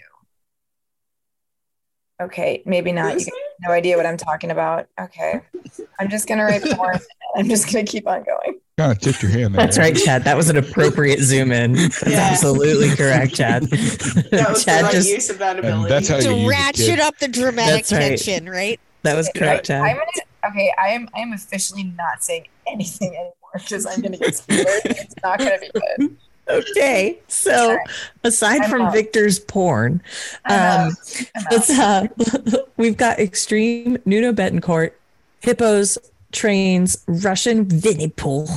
Speaker 10: Okay, maybe not. You
Speaker 13: Is
Speaker 10: have no idea what I'm talking about. Okay. I'm just going to write porn. I'm just going to keep on going.
Speaker 4: Kind of tipped your hand there.
Speaker 9: That's right, Chad. That was an appropriate zoom in. That's
Speaker 13: Yeah.
Speaker 9: absolutely correct, Chad.
Speaker 13: That was
Speaker 9: Chad
Speaker 13: the right
Speaker 9: just
Speaker 13: use of that
Speaker 4: And
Speaker 13: ability.
Speaker 4: that's how you
Speaker 11: To
Speaker 4: use it,
Speaker 11: ratchet
Speaker 4: kid.
Speaker 11: up the dramatic
Speaker 9: That's right.
Speaker 11: tension, right?
Speaker 9: that was correct, Chad.
Speaker 10: I am officially not saying anything anymore because I'm going to get spoiled. It's not going to be good.
Speaker 9: Okay, so
Speaker 10: All right.
Speaker 9: aside
Speaker 10: I'm
Speaker 9: from
Speaker 10: out.
Speaker 9: Victor's porn,
Speaker 10: I'm
Speaker 9: let's we've got extreme Nuno Betancourt, hippos, trains, Russian Winnie Pooh,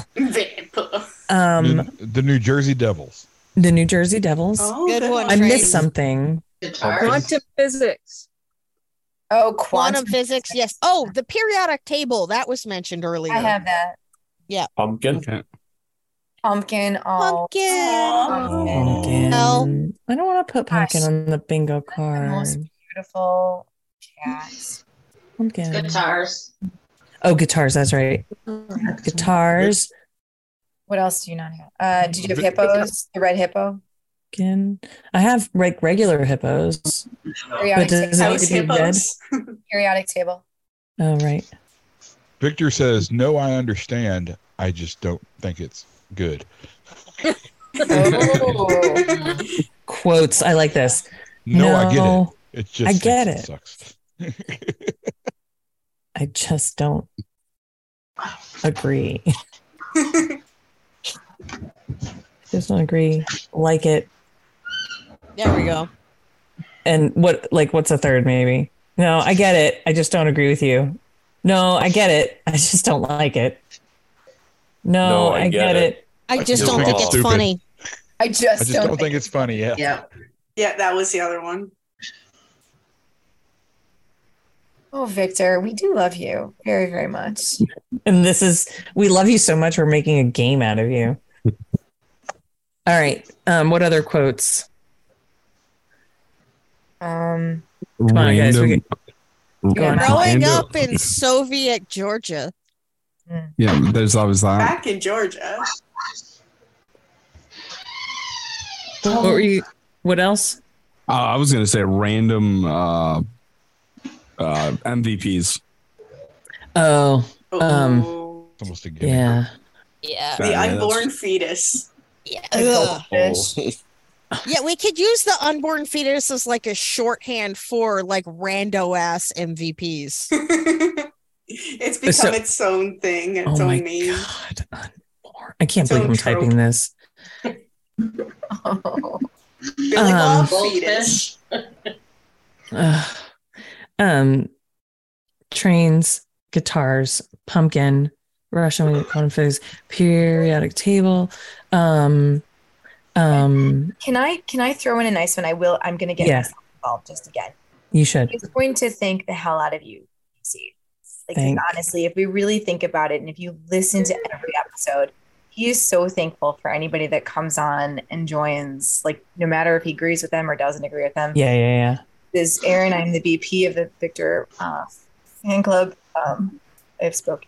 Speaker 4: The New Jersey Devils.
Speaker 9: the New Jersey Devils.
Speaker 13: Oh,
Speaker 11: Good one,
Speaker 9: I
Speaker 11: Trace.
Speaker 9: missed something.
Speaker 16: Quantum physics.
Speaker 10: Oh,
Speaker 11: Quantum physics, yes. Oh, the periodic table that was mentioned earlier.
Speaker 10: I have that.
Speaker 11: Yeah.
Speaker 14: Pumpkin.
Speaker 10: Pumpkin.
Speaker 9: Pumpkin.
Speaker 11: L.
Speaker 9: I don't want to put pumpkin
Speaker 10: Gosh.
Speaker 9: on the bingo
Speaker 10: The
Speaker 9: card.
Speaker 10: most beautiful cat.
Speaker 9: Pumpkin.
Speaker 15: Guitars.
Speaker 9: Oh, guitars. That's right. Guitars.
Speaker 10: What else do you not have? Did you have hippos? The red hippo?
Speaker 9: Pumpkin. I have regular hippos.
Speaker 10: Periodic
Speaker 9: But does it need to be red?
Speaker 10: Periodic table.
Speaker 9: Oh, right.
Speaker 4: Victor says, "No, I understand. I just don't think it's good."
Speaker 9: Quotes. I like this.
Speaker 4: No, I get it. It's just
Speaker 9: I get it.
Speaker 4: Sucks.
Speaker 9: I just don't agree. Just don't agree. Like it.
Speaker 11: There we go.
Speaker 9: And what's a third maybe? No, I get it. I just don't agree with you. No, I get it. I just don't like it. No, I get it.
Speaker 11: I just don't think it's funny.
Speaker 10: I just
Speaker 4: don't think it's funny. Yeah.
Speaker 13: Yeah, that was the other one.
Speaker 10: Oh, Victor, we do love you very, very much.
Speaker 9: And we love you so much. We're making a game out of you. All right. What other quotes? Come on, guys.
Speaker 11: Growing up in Soviet Georgia.
Speaker 12: Yeah, there's always that.
Speaker 13: Back in Georgia.
Speaker 9: What else?
Speaker 12: I was going to say random MVPs.
Speaker 4: Almost a gimmick.
Speaker 9: Yeah.
Speaker 11: Yeah.
Speaker 13: The unborn fetus.
Speaker 11: Yeah. Yeah, we could use the unborn fetus as like a shorthand for like rando ass MVPs.
Speaker 13: It's become its own thing, its own name.
Speaker 9: God, I can't believe I'm typing this.
Speaker 13: Billy Bob fetus.
Speaker 9: Trains, guitars, pumpkin, Russian quantum physics, periodic table.
Speaker 10: Can I throw in a nice one? I'm going to get myself involved just again.
Speaker 9: You should.
Speaker 10: It's going to thank the hell out of you, PC. Honestly, if we really think about it, and if you listen to every episode, he is so thankful for anybody that comes on and joins. Like, no matter if he agrees with them or doesn't agree with them.
Speaker 9: Yeah.
Speaker 10: This Aaron, I'm the VP of the Victor fan club. I've spoken.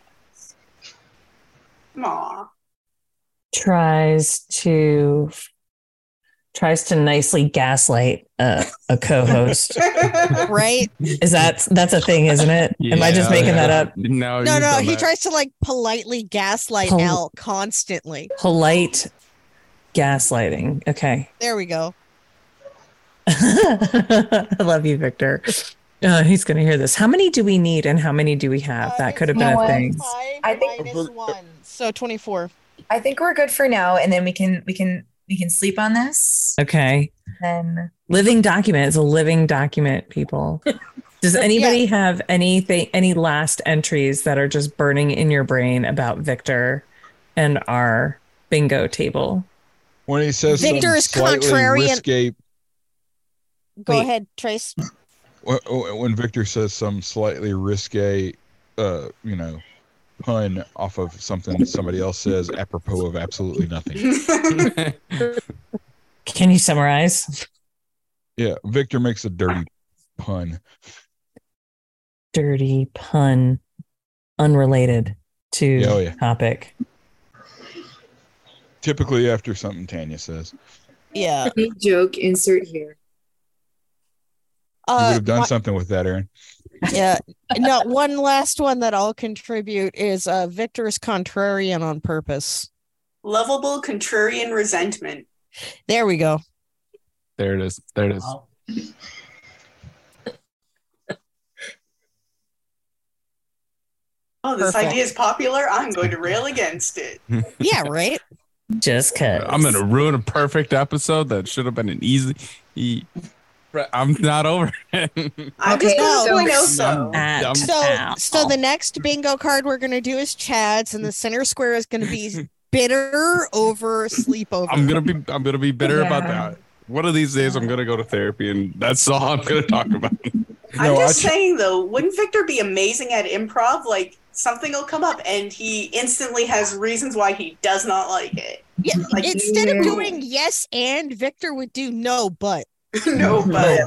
Speaker 13: Aww.
Speaker 9: Tries to nicely gaslight a co-host.
Speaker 11: Right?
Speaker 9: That's a thing, isn't it? Am I just making that up?
Speaker 12: No.
Speaker 11: He tries to like politely gaslight Al constantly.
Speaker 9: Polite gaslighting. Okay.
Speaker 11: There we go.
Speaker 9: I love you, Victor. He's going to hear this. How many do we need and how many do we have? That could have been a thing.
Speaker 11: I think -1, so 24.
Speaker 10: I think we're good for now, and then we can sleep on this.
Speaker 9: Okay.
Speaker 10: Then
Speaker 9: living document is a living document, people. Does anybody have any last entries that are just burning in your brain about Victor and our bingo table?
Speaker 4: When he says
Speaker 11: Victor is contrarian.
Speaker 4: Risque,
Speaker 11: Go ahead, Trace.
Speaker 4: when Victor says some slightly risque, pun off of something somebody else says apropos of absolutely nothing.
Speaker 9: Can you summarize?
Speaker 4: Yeah, Victor makes a dirty pun.
Speaker 9: Dirty pun, unrelated to topic.
Speaker 4: Typically after something Tanya says.
Speaker 11: Yeah.
Speaker 10: Joke insert here.
Speaker 4: You would have done something with that, Aaron.
Speaker 11: Yeah. No, one last one that I'll contribute is Victor's contrarian on purpose.
Speaker 13: Lovable contrarian resentment.
Speaker 11: There we go.
Speaker 12: There it is.
Speaker 13: Oh, this
Speaker 11: Perfect.
Speaker 13: idea is popular. I'm going to rail against it.
Speaker 11: Yeah, right?
Speaker 9: Just cause.
Speaker 12: I'm going to ruin a perfect episode that should have been an easy. I'm not over it.
Speaker 13: I'm just going to
Speaker 11: So the next bingo card we're going to do is Chad's, and the center square is going to be bitter over sleepover.
Speaker 12: I'm gonna be bitter about that. One of these days, I'm gonna go to therapy, and that's all I'm gonna talk about.
Speaker 13: I'm just saying, though, wouldn't Victor be amazing at improv? Like, something will come up, and he instantly has reasons why he does not like it.
Speaker 11: Yeah, instead of doing yes and, Victor would do no but.
Speaker 13: No but.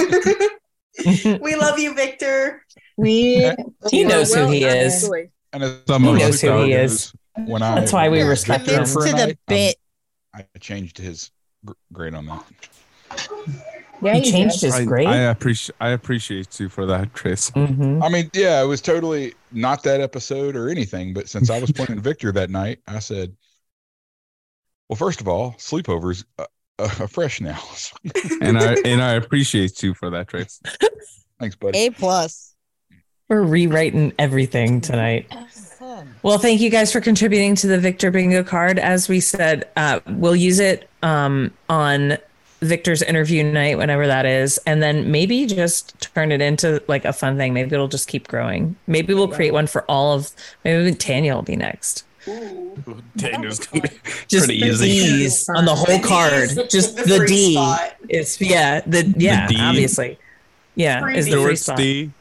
Speaker 13: We love you, Victor.
Speaker 9: He knows who he is.
Speaker 4: And
Speaker 9: He knows who he is. That's why we respect him.
Speaker 11: To the bit.
Speaker 4: I changed his grade on that.
Speaker 9: Yeah, he changed his grade.
Speaker 12: I appreciate you for that, Chris.
Speaker 9: Mm-hmm.
Speaker 4: I mean, yeah, it was totally not that episode or anything, but since I was playing Victor that night, I said, Well, first of all, sleepovers fresh now.
Speaker 12: and I appreciate you for that, Trace.
Speaker 4: Thanks, buddy.
Speaker 11: A+.
Speaker 9: We're rewriting everything tonight. Well, thank you guys for contributing to the Victor Bingo card. As we said, we'll use it on Victor's interview night, whenever that is, and then maybe just turn it into like a fun thing. Maybe it'll just keep growing. Maybe we'll create one for all of. Maybe Tanya will be next.
Speaker 12: Tanya's gonna be
Speaker 9: Just
Speaker 12: pretty
Speaker 9: the
Speaker 12: easy.
Speaker 9: D's on the whole card. Just the D. It's the D. Obviously. Yeah, is the free spot.
Speaker 12: D.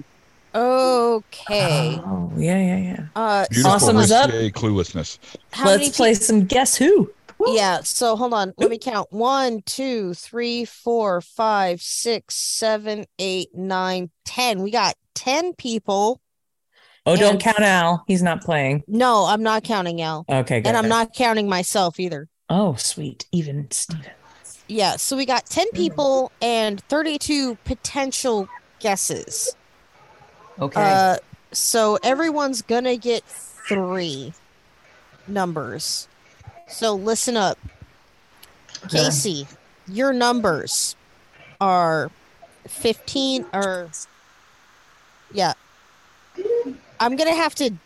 Speaker 11: Okay.
Speaker 9: Oh, yeah.
Speaker 4: Beautiful
Speaker 9: Awesome is up.
Speaker 4: Cluelessness.
Speaker 9: Let's play some Guess Who.
Speaker 11: Yeah, so hold on. Let me count. 1, 2, 3, 4, 5, 6, 7, 8, 9, 10. We got 10 people.
Speaker 9: Oh, don't count Al. He's not playing.
Speaker 11: No, I'm not counting Al.
Speaker 9: Okay, good.
Speaker 11: And I'm not counting myself either.
Speaker 9: Oh, sweet. Even Steven.
Speaker 11: Yeah, so we got 10 people and 32 potential guesses.
Speaker 9: Okay.
Speaker 11: So everyone's gonna get 3 numbers. So listen up. Casey, your numbers are 15 or I'm gonna have to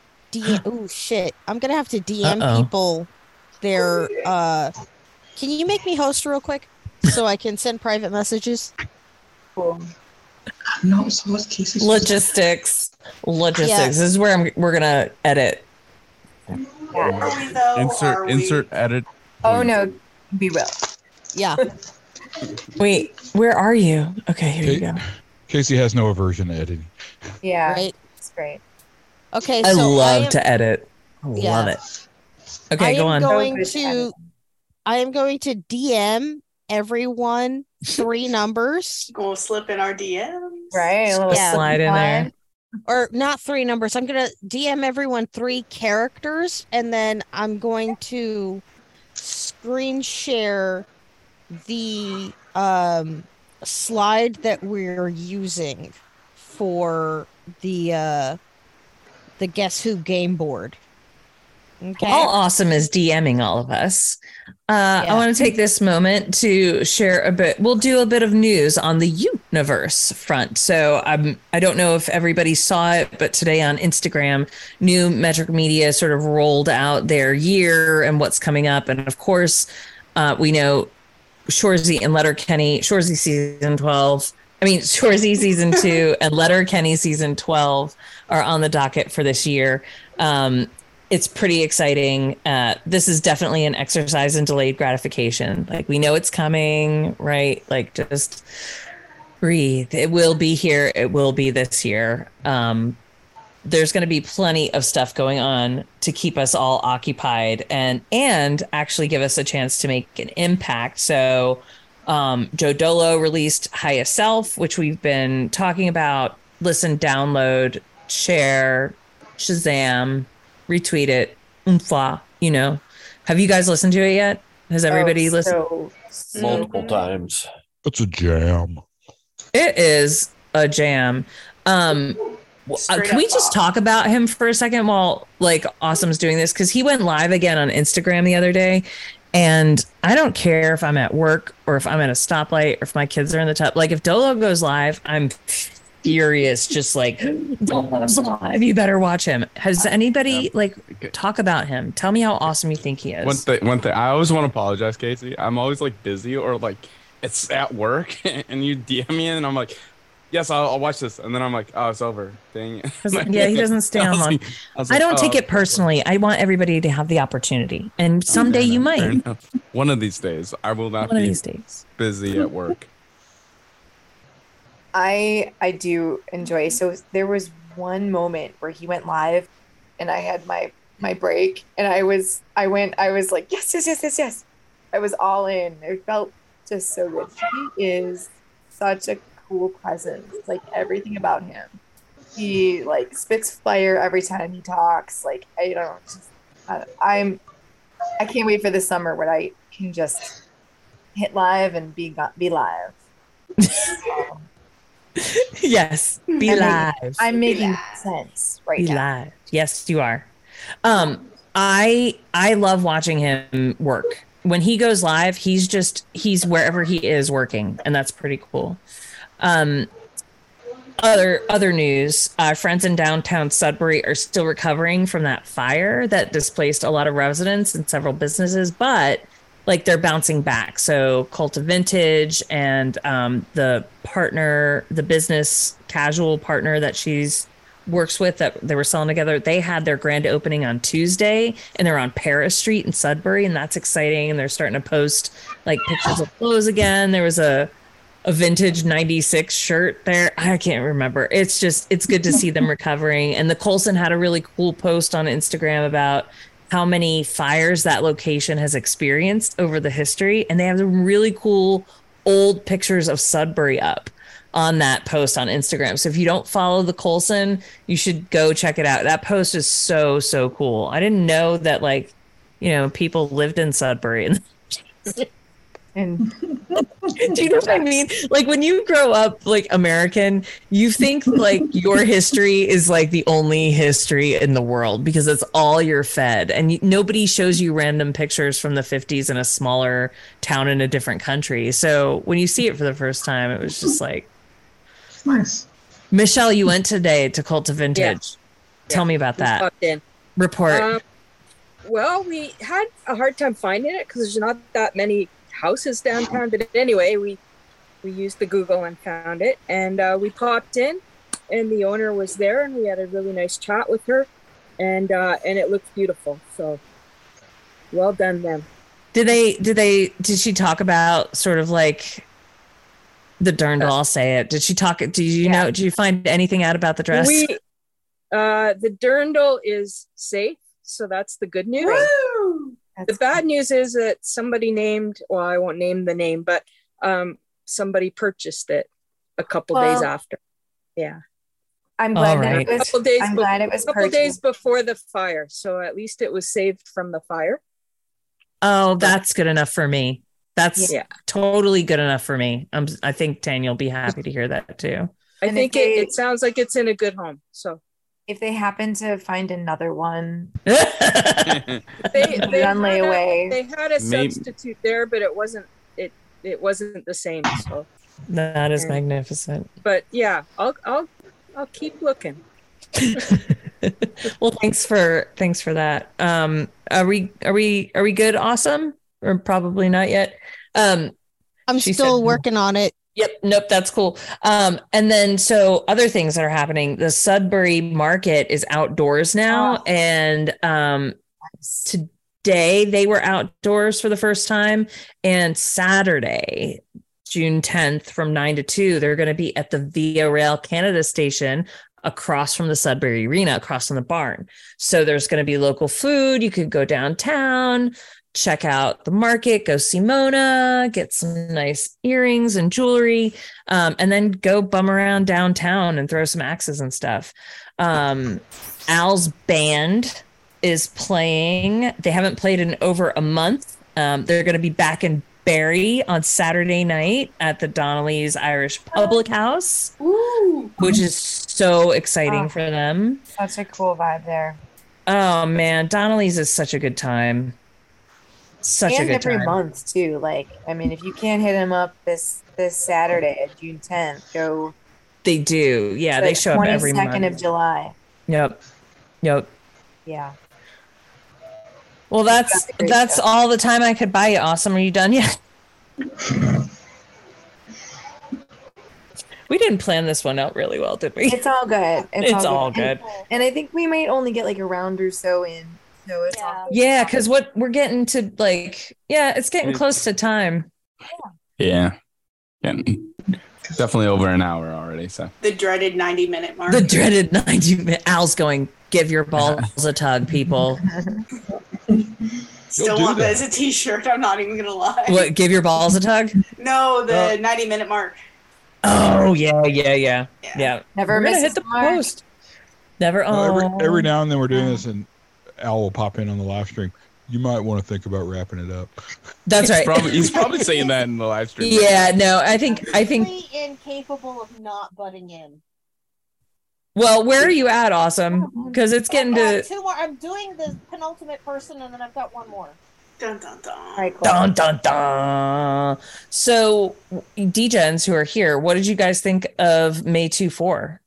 Speaker 11: I'm gonna have to DM people their can you make me host real quick so I can send private messages?
Speaker 18: Cool. No, so what's Casey's
Speaker 9: Logistics.
Speaker 11: Yes.
Speaker 9: This is where we're gonna edit.
Speaker 13: Are we though?
Speaker 12: Insert edit.
Speaker 10: Oh no, we will.
Speaker 11: Yeah.
Speaker 9: Wait, where are you? Okay, here you go.
Speaker 4: Casey has no aversion to editing.
Speaker 10: Yeah,
Speaker 11: Right.
Speaker 10: it's great.
Speaker 11: Okay,
Speaker 9: I
Speaker 11: so
Speaker 9: love to edit. I
Speaker 11: Yeah.
Speaker 9: love it. Okay, go on.
Speaker 11: I am going to DM everyone 3 numbers.
Speaker 13: Gonna slip in our DMs.
Speaker 10: Right. A little
Speaker 9: slide in there.
Speaker 11: Or not 3 numbers. I'm going to DM everyone 3 characters, and then I'm going to screen share the slide that we're using for the Guess Who game board. Okay.
Speaker 9: How awesome is DMing all of us? I want to take this moment to share a bit. We'll do a bit of news on the universe front. So I don't know if everybody saw it, but today on Instagram, New Metric Media sort of rolled out their year and what's coming up. And of course, we know Shoresy and Letterkenny, Shoresy season 12. Shoresy season 2 and Letterkenny season 12 are on the docket for this year. It's pretty exciting. This is definitely an exercise in delayed gratification. Like, we know it's coming, right? Like, just breathe. It will be here. It will be this year. There's going to be plenty of stuff going on to keep us all occupied and actually give us a chance to make an impact. So Joe Dolo released Highest Self, which we've been talking about. Listen, download, share, Shazam, retweet it. Have you guys listened to it yet? Has everybody listened?
Speaker 14: Multiple times.
Speaker 4: It's a jam.
Speaker 9: It is a jam. Can we just talk about him for a second while Awesome's doing this? Because he went live again on Instagram the other day. And I don't care if I'm at work or if I'm at a stoplight or if my kids are in the tub. Like, if Dolo goes live, I'm furious. Just like, Dolo's live. You better watch him. Has anybody talk about him? Tell me how awesome you think he is.
Speaker 12: One thing. I always want to apologize, Casey. I'm always busy or it's at work and you DM me and I'm like, yes, I'll watch this. And then I'm like, oh, it's over. Dang it.
Speaker 9: Yeah, he doesn't stay on long. I don't take it personally. I want everybody to have the opportunity. And someday you might.
Speaker 12: One of these days, I will not be busy at work.
Speaker 10: I do enjoy. So there was one moment where he went live and I had my break and I was like, yes. I was all in. It felt just so good. He is such a cool presence. Everything about him. He spits fire every time he talks. I can't wait for the summer when I can just hit live and be live.
Speaker 9: Yes, be live.
Speaker 10: I'm making sense right now.
Speaker 9: Be live. Yes, you are. I love watching him work. when he goes live, he's wherever he is working, and that's pretty cool. Other news, friends in downtown Sudbury are still recovering from that fire that displaced a lot of residents and several businesses, but like they're bouncing back. So Cult of Vintage and the business casual partner that she's works with that they were selling together, they had their grand opening on Tuesday, and they're on Paris Street in Sudbury, and that's exciting. And they're starting to post like pictures of clothes again. There was a vintage 96 shirt there. I can't remember. It's good to see them recovering. And the Colson had a really cool post on Instagram about how many fires that location has experienced over the history. And they have some really cool old pictures of Sudbury up on that post on Instagram. So if you don't follow the Colson, you should go check it out. That post is so, so cool. I didn't know that people lived in Sudbury. And do you know what I mean? Like when you grow up like American, you think like your history is like the only history in the world because it's all you're fed, and nobody shows you random pictures from the 50s in a smaller town in a different country. So when you see it for the first time, it was just like
Speaker 18: nice.
Speaker 9: Michelle, you went today to Cult of Vintage. Tell me about that. Report.
Speaker 16: Well, we had a hard time finding it because there's not that many houses downtown, but anyway, we used the Google and found it, and we popped in, and the owner was there, and we had a really nice chat with her, and it looked beautiful. So well done them.
Speaker 9: Did she talk about sort of like the dirndl? I'll say it. Did she talk? Did you find anything out about the dress?
Speaker 16: The dirndl is safe, so that's the good news. Woo! The bad news is that somebody I won't name the name, but somebody purchased it a couple days after. Yeah.
Speaker 10: I'm glad that it was. I'm glad it was
Speaker 16: a couple days before the fire, so at least it was saved from the fire.
Speaker 9: Oh, that's good enough for me. That's totally good enough for me. I think Daniel will be happy to hear that too.
Speaker 16: I think it sounds like it's in a good home. So
Speaker 10: if they happen to find another one,
Speaker 16: they on layaway. They had a substitute there, but it wasn't the same. So
Speaker 9: that is magnificent.
Speaker 16: But yeah, I'll keep looking.
Speaker 9: Well, thanks for that. Are we good? Awesome, or probably not yet.
Speaker 11: I'm still working on it.
Speaker 9: Yep. Nope. That's cool. And then so other things that are happening. The Sudbury Market is outdoors now, and today they were outdoors for the first time, and Saturday, June 10th, from 9 to 2, they're going to be at the Via Rail Canada station across from the Sudbury Arena, across from the barn. So there's going to be local food. You could go downtown, check out the market, go see Mona, get some nice earrings and jewelry, and then go bum around downtown and throw some axes and stuff. Al's band is playing. They haven't played in over a month. They're going to be back in Barrie on Saturday night at the Donnelly's Irish Public House. Ooh. Which is so exciting for them.
Speaker 10: Such a cool vibe there.
Speaker 9: Oh man, Donnelly's is such a good time. Such a good
Speaker 10: every
Speaker 9: time.
Speaker 10: month too. Like, I mean, if you can't hit them up this Saturday, June 10th, go.
Speaker 9: They do, yeah. They show up every month.
Speaker 10: 22nd of July.
Speaker 9: Yep.
Speaker 10: Yeah.
Speaker 9: Well, that's all the time I could buy you. Awesome. Are you done yet? We didn't plan this one out really well, did we?
Speaker 10: It's all good.
Speaker 9: It's all good.
Speaker 10: And I think we might only get like a round or so in. So it's all good.
Speaker 9: Yeah, because what we're getting to, like, it's getting close to time.
Speaker 12: Yeah. Definitely over an hour already. So
Speaker 13: the dreaded 90-minute mark.
Speaker 9: The dreaded 90-minute. Al's going, give your balls a tug, people.
Speaker 13: Still want that as a t-shirt. I'm not even gonna lie.
Speaker 9: What? Give your balls a tug?
Speaker 13: No, the 90-minute mark.
Speaker 9: Oh yeah.
Speaker 10: Never miss
Speaker 9: hit the post. Never.
Speaker 4: Every now and then we're doing this, and Al will pop in on the live stream. You might want to think about wrapping it up.
Speaker 9: That's right.
Speaker 12: He's probably saying that in the live stream.
Speaker 9: Yeah, no, I think
Speaker 11: incapable of not butting in.
Speaker 9: Well, where are you at, Awesome? Because it's getting to
Speaker 11: 2 more. I'm doing the penultimate person, and then I've got one more.
Speaker 13: Dun dun dun.
Speaker 10: All right, cool.
Speaker 9: Dun dun dun. So, DGens who are here, what did you guys think of May 2-4?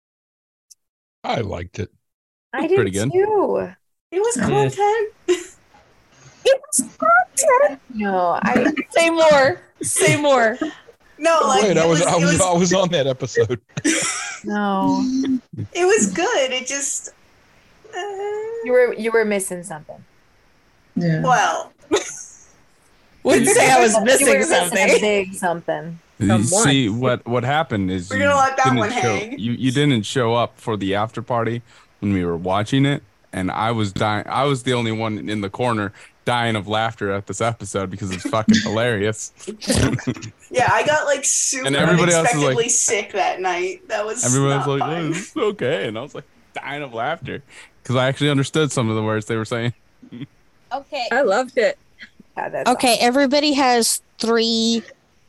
Speaker 4: I liked it.
Speaker 10: I did
Speaker 12: pretty good.
Speaker 10: too.
Speaker 13: It was content.
Speaker 10: It was content. No, I
Speaker 9: say more. Say more.
Speaker 13: No, like
Speaker 4: Wait,
Speaker 13: it
Speaker 4: I was
Speaker 13: was
Speaker 4: on that episode.
Speaker 10: no.
Speaker 13: It was good. It just
Speaker 10: You were missing something.
Speaker 18: Yeah.
Speaker 13: well.
Speaker 9: Wouldn't say I was
Speaker 10: You were
Speaker 9: missing
Speaker 10: missing
Speaker 9: something.
Speaker 10: a big something.
Speaker 12: You see what happened is
Speaker 13: We're gonna let that one
Speaker 12: show,
Speaker 13: hang.
Speaker 12: you didn't show up for the after party when we were watching it, and I was dying. I was the only one in the corner dying of laughter at this episode because it's fucking hilarious.
Speaker 13: Yeah, I got like super
Speaker 12: And everybody else is
Speaker 13: unexpectedly
Speaker 12: like-
Speaker 13: sick that night. That was
Speaker 12: Everyone
Speaker 13: not
Speaker 12: was like,
Speaker 13: fun.
Speaker 12: "Oh, this is okay," and I was like dying of laughter because I actually understood some of the words they were saying.
Speaker 11: Okay.
Speaker 16: I loved it.
Speaker 10: Yeah, that's
Speaker 11: Okay, everybody has three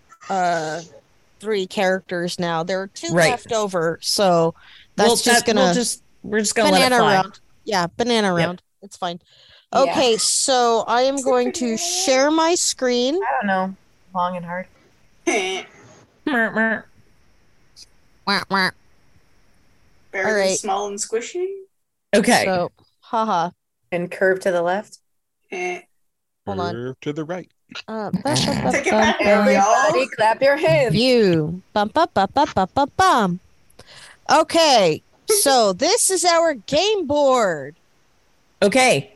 Speaker 11: characters now. There are two
Speaker 9: Right.
Speaker 11: left over, so that's
Speaker 9: Well,
Speaker 11: just gonna
Speaker 9: we're just gonna let it
Speaker 11: banana
Speaker 9: fly.
Speaker 11: round. Yeah, banana
Speaker 9: Yep.
Speaker 11: round. It's fine.
Speaker 10: Yeah.
Speaker 11: Okay, so I am going to share my screen.
Speaker 10: I don't know. Long and hard.
Speaker 9: Mer, mer.
Speaker 11: Wah, wah.
Speaker 13: Very
Speaker 11: All right.
Speaker 13: small and squishy.
Speaker 9: Okay.
Speaker 11: So, haha.
Speaker 10: And curve to the left.
Speaker 11: Hold on.
Speaker 4: Curve to the right.
Speaker 13: Take it back, y'all.
Speaker 10: Everybody clap your hands.
Speaker 11: View. Bum, bum, bum, bum, bum, bum, bum. Okay, so this is our game board.
Speaker 9: Okay.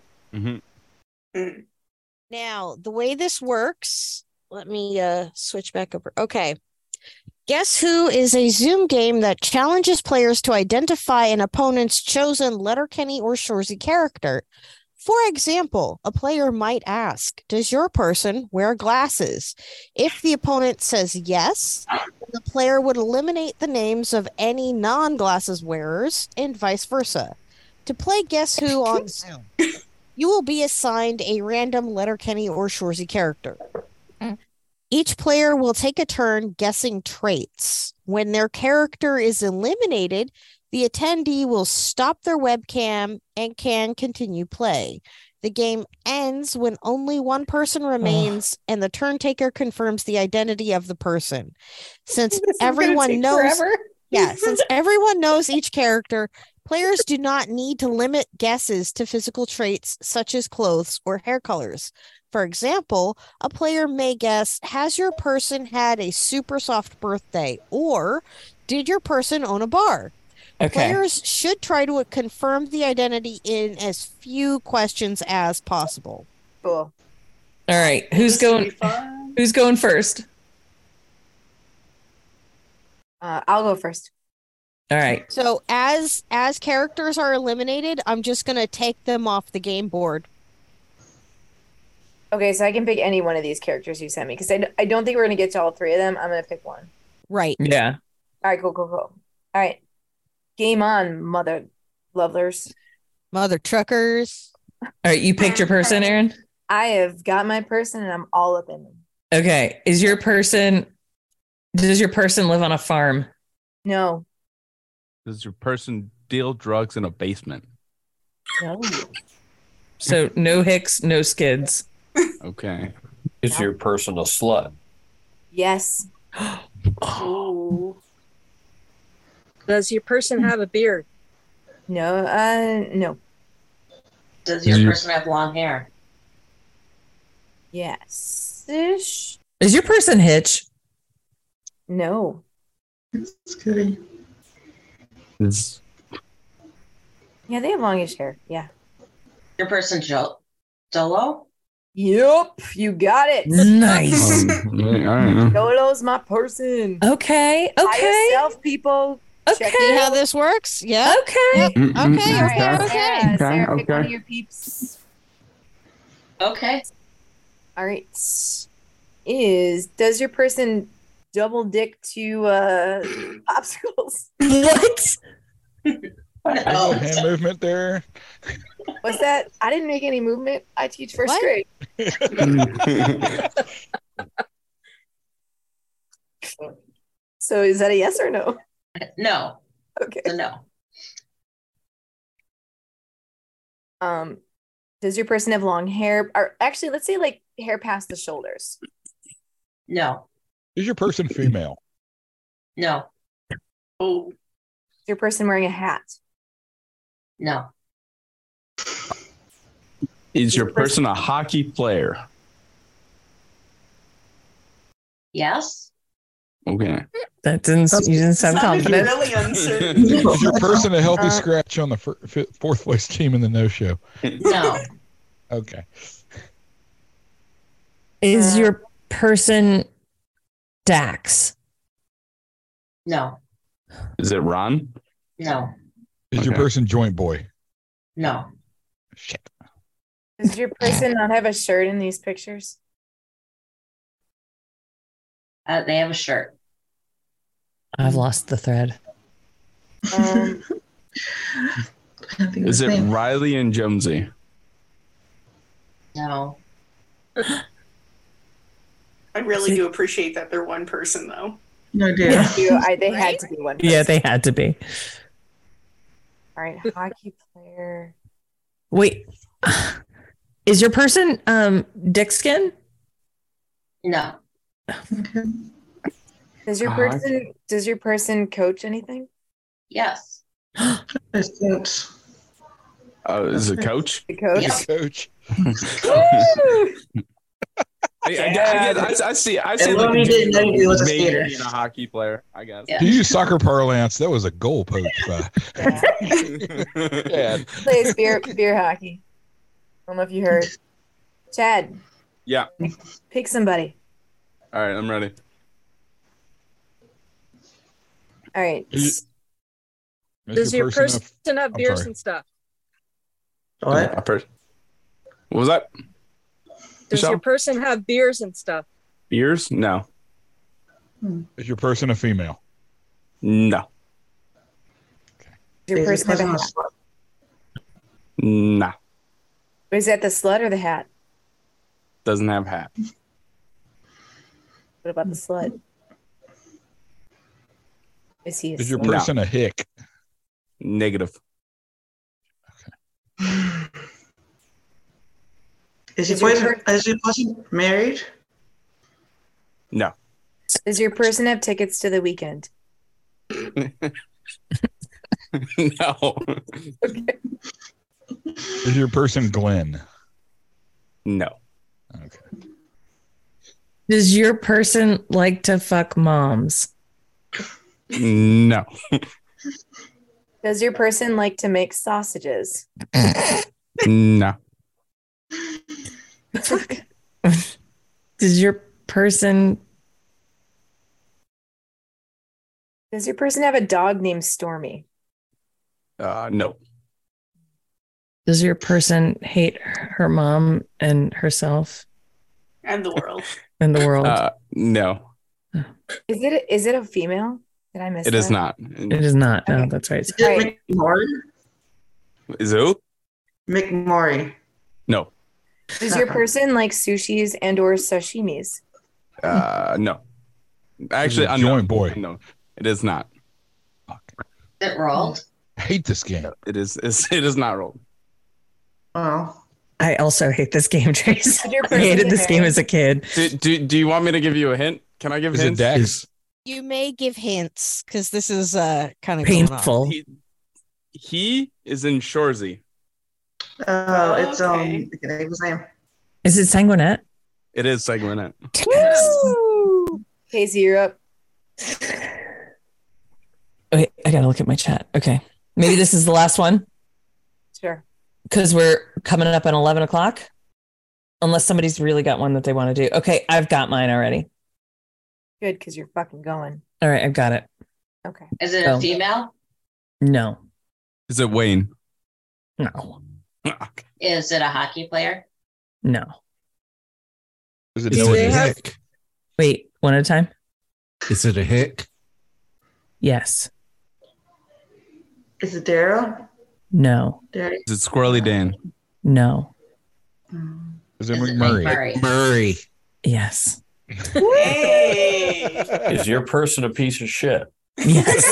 Speaker 11: Now, the way this works, let me switch back over. Okay. Guess Who is a Zoom game that challenges players to identify an opponent's chosen Letterkenny or Shoresy character. For example, a player might ask, does your person wear glasses? If the opponent says yes, the player would eliminate the names of any non-glasses wearers and vice versa. To play Guess Who on Zoom, you will be assigned a random Letterkenny or Shoresy character. Each player will take a turn guessing traits. When their character is eliminated, the attendee will stop their webcam and can continue play. The game ends when only one person remains and the turn taker confirms the identity of the person. Since everyone knows since everyone knows each character, players do not need to limit guesses to physical traits such as clothes or hair colors. For example, a player may guess, has your person had a super soft birthday? Or did your person own a bar?
Speaker 9: Okay.
Speaker 11: Players should try to confirm the identity in as few questions as possible.
Speaker 10: Cool.
Speaker 9: All right. Who's going first?
Speaker 10: I'll go first.
Speaker 9: All right.
Speaker 11: So as characters are eliminated, I'm just going to take them off the game board.
Speaker 10: Okay, so I can pick any one of these characters you sent me because I don't think we're going to get to all three of them. I'm going to pick one.
Speaker 11: Right.
Speaker 9: Yeah.
Speaker 10: All right, cool. All right. Game on, mother lovers.
Speaker 11: Mother truckers.
Speaker 9: All right. You picked your person, Aaron?
Speaker 10: I have got my person and I'm all up in them.
Speaker 9: Okay. Does your person live on a farm?
Speaker 10: No.
Speaker 12: Does your person deal drugs in a basement?
Speaker 10: No.
Speaker 9: So no hicks, no skids.
Speaker 12: Okay.
Speaker 14: Is your person a slut?
Speaker 10: Yes.
Speaker 13: Ooh.
Speaker 16: Does your person have a beard?
Speaker 10: No. No.
Speaker 15: Does your person have long hair?
Speaker 10: Yes. Ish.
Speaker 9: Is your person hitch?
Speaker 10: No.
Speaker 18: It's good.
Speaker 10: Yeah, they have longish hair. Yeah.
Speaker 15: Your person Jolo?
Speaker 10: Yep, you got it.
Speaker 9: Nice.
Speaker 12: I don't know.
Speaker 10: Dolo's my person.
Speaker 9: Okay.
Speaker 10: By yourself, people.
Speaker 9: Okay.
Speaker 10: Check
Speaker 11: See
Speaker 10: it
Speaker 11: how
Speaker 10: out.
Speaker 11: this works? Yeah.
Speaker 9: Okay.
Speaker 11: Yep. Okay.
Speaker 10: All
Speaker 11: Okay.
Speaker 10: right,
Speaker 11: Okay.
Speaker 10: Sarah, pick one of your peeps.
Speaker 15: Okay.
Speaker 10: All right. Does your person double dick to popsicles?
Speaker 9: What?
Speaker 4: No hand movement there.
Speaker 10: What's that? I didn't make any movement. I teach first
Speaker 11: What?
Speaker 10: grade. So is that a yes or no?
Speaker 15: No.
Speaker 10: Okay.
Speaker 15: It's a no.
Speaker 10: Does your person have long hair? Or actually, let's say like hair past the shoulders.
Speaker 15: No.
Speaker 4: Is your person female?
Speaker 15: No.
Speaker 10: Oh. Is your person wearing a hat?
Speaker 15: No.
Speaker 12: Is your person a hockey player?
Speaker 15: Yes.
Speaker 12: Okay.
Speaker 9: That didn't. You didn't sound confident.
Speaker 13: Really uncertain.
Speaker 4: Is your person a healthy scratch on the fourth place team in the no-show?
Speaker 15: No.
Speaker 4: Okay.
Speaker 9: Is your person Dax?
Speaker 15: No.
Speaker 12: Is it Ron?
Speaker 15: No.
Speaker 4: Is your person Joint Boy?
Speaker 15: No.
Speaker 4: Shit.
Speaker 10: Does your person not have a shirt in these pictures?
Speaker 15: They have a shirt.
Speaker 9: I've lost the thread.
Speaker 12: Is it Riley and Jonesy?
Speaker 15: No.
Speaker 13: I really do appreciate that they're one person, though.
Speaker 18: No, dear.
Speaker 10: They had to be one person.
Speaker 9: Yeah, they had to be.
Speaker 10: All right, hockey player.
Speaker 9: Wait, is your person dick skin?
Speaker 15: No.
Speaker 10: Does your person coach anything?
Speaker 15: Yes.
Speaker 12: Is it Coach?
Speaker 10: The coach.
Speaker 15: Yeah.
Speaker 4: Coach.
Speaker 12: I see.
Speaker 18: Well, he didn't know he was a skater.
Speaker 12: Maybe being a hockey player, I guess.
Speaker 4: To use soccer parlance, that was a goal poach.
Speaker 10: Chad plays beer hockey. I don't know if you heard. Chad,
Speaker 12: Yeah.
Speaker 10: pick somebody.
Speaker 12: All right, I'm ready.
Speaker 10: All right.
Speaker 16: Does your person have beers
Speaker 12: sorry.
Speaker 16: and stuff?
Speaker 12: What was that?
Speaker 16: Does
Speaker 12: Michelle?
Speaker 16: your person have beers and stuff?
Speaker 12: Beers? No.
Speaker 4: Is your person a female?
Speaker 12: No.
Speaker 10: Does your person have a hat?
Speaker 12: Nah.
Speaker 10: Is that the slut or the hat?
Speaker 12: Doesn't have hat.
Speaker 10: What about the slut? Is he?
Speaker 4: Is your person a hick?
Speaker 12: Negative.
Speaker 18: Is your person married?
Speaker 12: No.
Speaker 10: Does your person have tickets to the weekend?
Speaker 12: No.
Speaker 10: Okay.
Speaker 4: Is your person Glenn?
Speaker 12: No.
Speaker 4: Okay.
Speaker 9: Does your person like to fuck moms?
Speaker 12: No.
Speaker 10: Does your person like to make sausages?
Speaker 12: No.
Speaker 9: Does your person
Speaker 10: have a dog named Stormy?
Speaker 12: No.
Speaker 9: Does your person hate her mom and herself
Speaker 13: And the world.
Speaker 9: and the world?
Speaker 12: No.
Speaker 10: Is it a female? Did I miss
Speaker 12: It
Speaker 10: that?
Speaker 12: is not.
Speaker 9: It is not. No, that's right.
Speaker 18: Is it McMurray?
Speaker 12: Is who?
Speaker 18: McMurray.
Speaker 12: No.
Speaker 10: Does your person like sushis and or sashimis?
Speaker 12: No. Actually,
Speaker 4: Is it Joint Boy?
Speaker 12: No, it is not.
Speaker 15: Is it rolled?
Speaker 4: I hate this game.
Speaker 12: It is not rolled.
Speaker 18: Oh.
Speaker 9: I also hate this game, Trace.
Speaker 10: Did your
Speaker 9: I
Speaker 10: person
Speaker 9: hated
Speaker 10: get
Speaker 9: this game
Speaker 10: married?
Speaker 9: as a kid.
Speaker 12: Do you want me to give you a hint? Can I give
Speaker 4: Is
Speaker 12: hints?
Speaker 4: it Dax?
Speaker 11: You may give hints because this is kind of
Speaker 9: Painful.
Speaker 12: He is in Shorzy.
Speaker 18: Oh, it's
Speaker 13: Okay.
Speaker 18: his name.
Speaker 9: Is it Sanguinet?
Speaker 12: It is Segmented.
Speaker 10: Woo! Casey, you're up.
Speaker 9: Wait, I gotta look at my chat. Okay. Maybe this is the last one
Speaker 10: Sure.
Speaker 9: because we're coming up at 11 o'clock. Unless somebody's really got one that they want to do. Okay, I've got mine already.
Speaker 10: Good, because you're fucking going.
Speaker 9: All right, I've got it.
Speaker 10: Okay.
Speaker 15: Is it
Speaker 9: Oh.
Speaker 15: a female?
Speaker 9: No.
Speaker 12: Is it Wayne?
Speaker 9: No.
Speaker 15: Is it a hockey player?
Speaker 9: No.
Speaker 4: Is it
Speaker 16: Do
Speaker 4: Noah
Speaker 16: they have-
Speaker 4: Hick?
Speaker 9: Wait, one at a time?
Speaker 17: Is it a hick?
Speaker 9: Yes.
Speaker 18: Is it Daryl?
Speaker 9: No.
Speaker 18: Daryl.
Speaker 12: Is it Squirrely Dan?
Speaker 9: No.
Speaker 4: Is it
Speaker 15: Is it
Speaker 4: McMurray?
Speaker 15: McMurray?
Speaker 17: Murray.
Speaker 9: Yes.
Speaker 13: Hey.
Speaker 14: Is your person a piece of shit?
Speaker 9: Yes.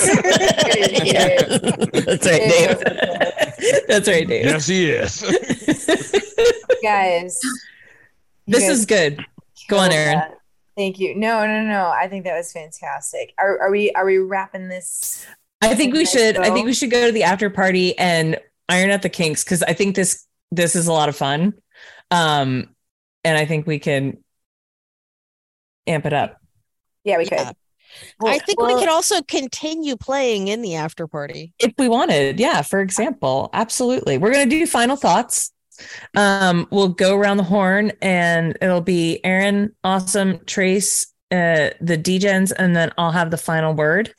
Speaker 9: Yes. That's right, Dave. That's right, Dave.
Speaker 4: Yes, he is.
Speaker 10: Guys,
Speaker 9: This is good. Go on, Aaron.
Speaker 10: that. Thank you. No. I think that was fantastic. Are we wrapping this?
Speaker 9: I think we should. I think we should go to the after party and iron out the kinks, because I think this is a lot of fun, and I think we can amp it up.
Speaker 10: Yeah, we could.
Speaker 11: I think we could also continue playing in the after party
Speaker 9: if we wanted. Yeah, for example, absolutely. We're gonna do final thoughts. We'll go around the horn, and it'll be Aaron, Awesome, Trace, the DGens, and then I'll have the final word.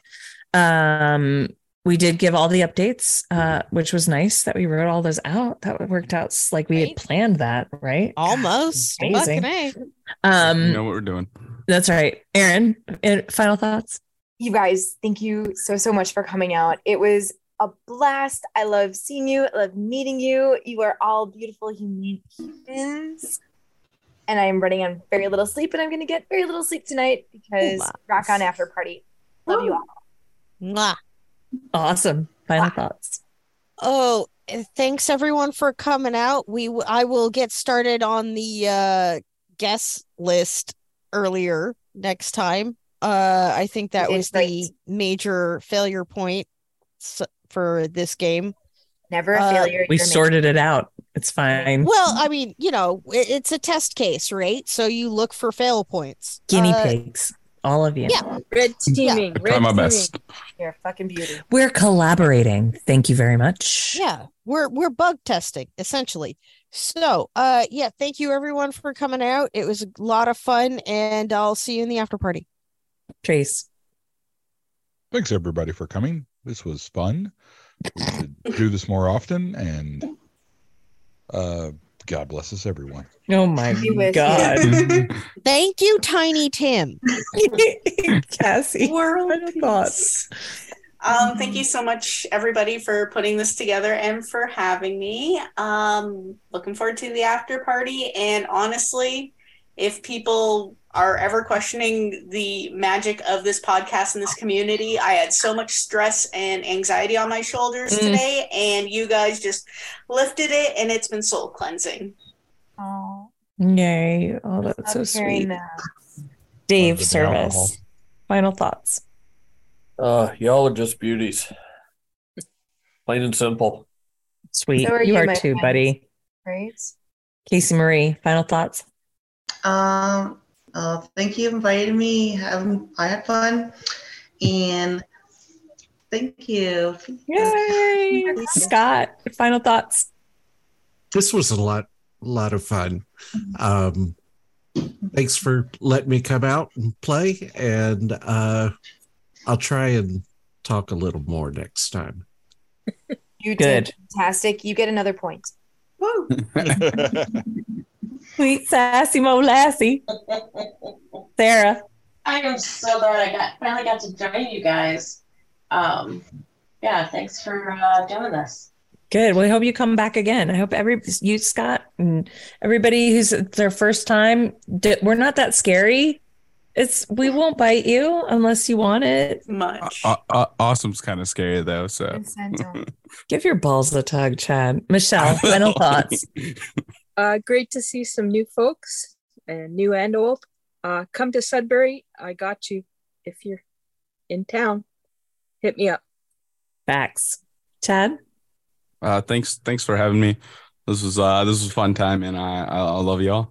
Speaker 9: We did give all the updates, which was nice that we wrote all those out. That worked out like we had planned that, right?
Speaker 11: Almost.
Speaker 9: Amazing.
Speaker 12: You know what we're doing.
Speaker 9: That's right. Aaron, final thoughts?
Speaker 10: You guys, thank you so much for coming out. It was a blast. I love seeing you. I love meeting you. You are all beautiful humans. And I'm running on very little sleep, and I'm going to get very little sleep tonight because rock on after party. Love you all.
Speaker 11: Mwah.
Speaker 9: Awesome. Final thoughts.
Speaker 11: Oh, thanks everyone for coming out. I will get started on the guest list earlier next time. I think that was the major failure point for this game.
Speaker 10: Never a failure.
Speaker 9: We sorted it out. It's fine.
Speaker 11: Well, I mean, it's a test case, right? So you look for fail points.
Speaker 9: Guinea pigs. All of you.
Speaker 11: Yeah.
Speaker 16: Red teaming.
Speaker 12: Try my best.
Speaker 10: You're a fucking beauty.
Speaker 9: We're collaborating. Thank you very much.
Speaker 11: Yeah. We're bug testing, essentially. So, thank you everyone for coming out. It was a lot of fun, and I'll see you in the after party.
Speaker 9: Trace.
Speaker 4: Thanks everybody for coming. This was fun. We should do this more often, and God bless us, everyone.
Speaker 9: Oh my God.
Speaker 11: Thank you, Tiny Tim.
Speaker 9: Cassie.
Speaker 18: World
Speaker 9: thoughts.
Speaker 13: Thank you so much, everybody, for putting this together and for having me. Looking forward to the after party. And honestly, if people are ever questioning the magic of this podcast and this community, I had so much stress and anxiety on my shoulders today, and you guys just lifted it, and it's been soul cleansing.
Speaker 10: Oh,
Speaker 9: yay. Oh, that's so sweet. Dave, Service. Final thoughts.
Speaker 14: Y'all are just beauties. Plain and simple.
Speaker 9: Sweet. So you are too, buddy.
Speaker 10: Right.
Speaker 9: Casey Marie, final thoughts.
Speaker 18: Thank you for inviting me. I had fun, and thank you.
Speaker 9: Yay! Scott, final thoughts.
Speaker 17: This was a lot of fun. Thanks for letting me come out and play, and I'll try and talk a little more next time.
Speaker 10: You did fantastic. You get another point.
Speaker 18: Woo!
Speaker 9: Sweet sassy mo lassie. Sarah.
Speaker 15: I am so glad I finally got to join you guys. Thanks for doing this.
Speaker 9: Good. Well, I hope you come back again. I hope you, Scott, and everybody who's their first time. We're not that scary. We won't bite you unless you want it.
Speaker 13: Much.
Speaker 12: Awesome's kind of scary though. So
Speaker 9: give your balls a tug, Chad. Michelle, final thoughts.
Speaker 16: Great to see some new folks, and new and old. Come to Sudbury. I got you. If you're in town, hit me up.
Speaker 9: Facts. Chad.
Speaker 12: Thanks for having me. This was a fun time, and I love y'all.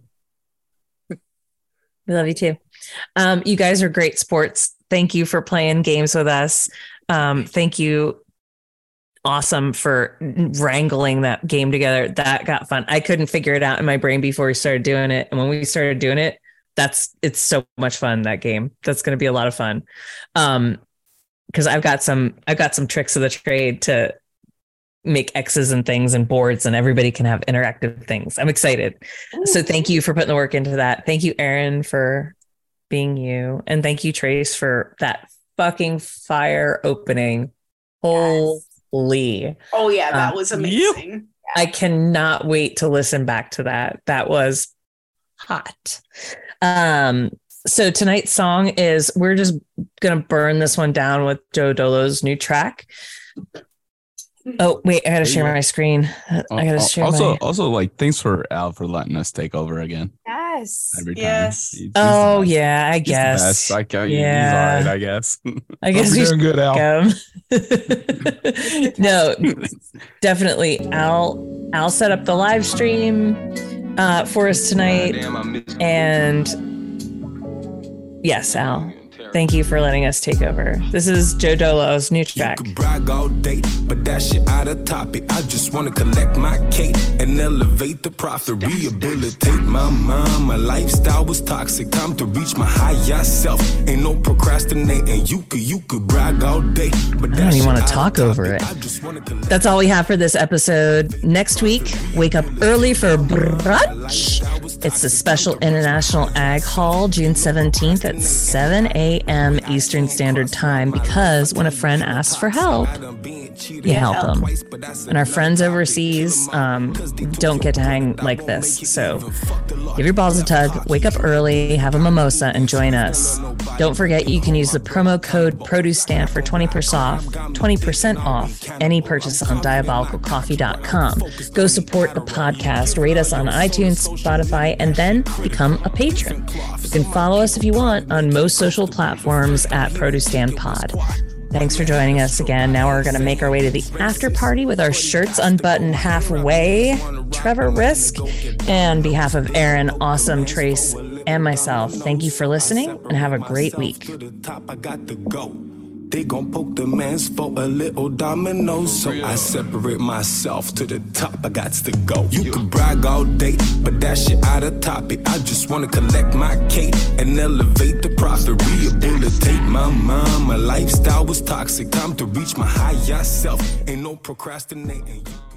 Speaker 9: We love you too. You guys are great sports. Thank you for playing games with us. Thank you, Awesome, for wrangling that game together. That got fun. I couldn't figure it out in my brain before we started doing it. And when we started doing it, it's so much fun, that game. That's going to be a lot of fun. Because I've got some tricks of the trade to make X's and things and boards, and everybody can have interactive things. I'm excited. Ooh. So thank you for putting the work into that. Thank you, Aaron, for being you. And thank you, Trace, for that fucking fire opening. Yes. Holy.
Speaker 13: Oh yeah, that was amazing.
Speaker 9: I cannot wait to listen back to that. That was hot. So tonight's song is, we're just going to burn this one down with Joe Dolo's new track. Oh, wait, I gotta share my screen. I gotta share
Speaker 12: Also, like, thanks for Al for letting us take over again.
Speaker 10: Yes.
Speaker 12: Every time.
Speaker 18: Yes.
Speaker 12: He's
Speaker 9: Oh,
Speaker 12: the best.
Speaker 9: yeah, I
Speaker 12: He's the
Speaker 9: guess.
Speaker 12: best. He's all
Speaker 9: Yeah.
Speaker 12: right, I guess.
Speaker 9: I guess
Speaker 4: Hope
Speaker 9: we
Speaker 4: you're
Speaker 9: should
Speaker 4: doing good, Al.
Speaker 9: No, definitely. I'll set up the live stream for us tonight. And yes, Al, thank you for letting us take over. This is Joe Dolo's new track.
Speaker 21: Brag all day, but that shit out of topic. I just wanna collect my cake and elevate the profit, rehabilitate my mind. My lifestyle was toxic. Time to reach my higher self. Ain't no procrastinating. You could brag all day, but
Speaker 9: I don't even want to talk over it. That's all we have for this episode. Next week, wake up early for brunch. It's the special International Ag Hall, June 17th at 7 a.m. Eastern Standard Time, because when a friend asks for help, you help them. And our friends overseas don't get to hang like this. So give your balls a tug, wake up early, have a mimosa, and join us. Don't forget, you can use the promo code Produce Stand for 20% off any purchase on diabolicalcoffee.com. Go support the podcast, rate us on iTunes, Spotify, and then become a patron. You can follow us if you want on most social platforms at Produce Stand Pod. Thanks for joining us again. Now we're going to make our way to the after party with our shirts unbuttoned halfway. Trevor Risk. And on behalf of Aaron, Awesome, Trace, and myself, thank you for listening and have a great week.
Speaker 21: They gon' poke the man's for a little domino, so I separate myself to the top. I got to go. You can brag all day, but that shit out of topic. I just wanna collect my cake and elevate the profit, rehabilitate my mind. My lifestyle was toxic. Time to reach my higher self. Ain't no procrastinating.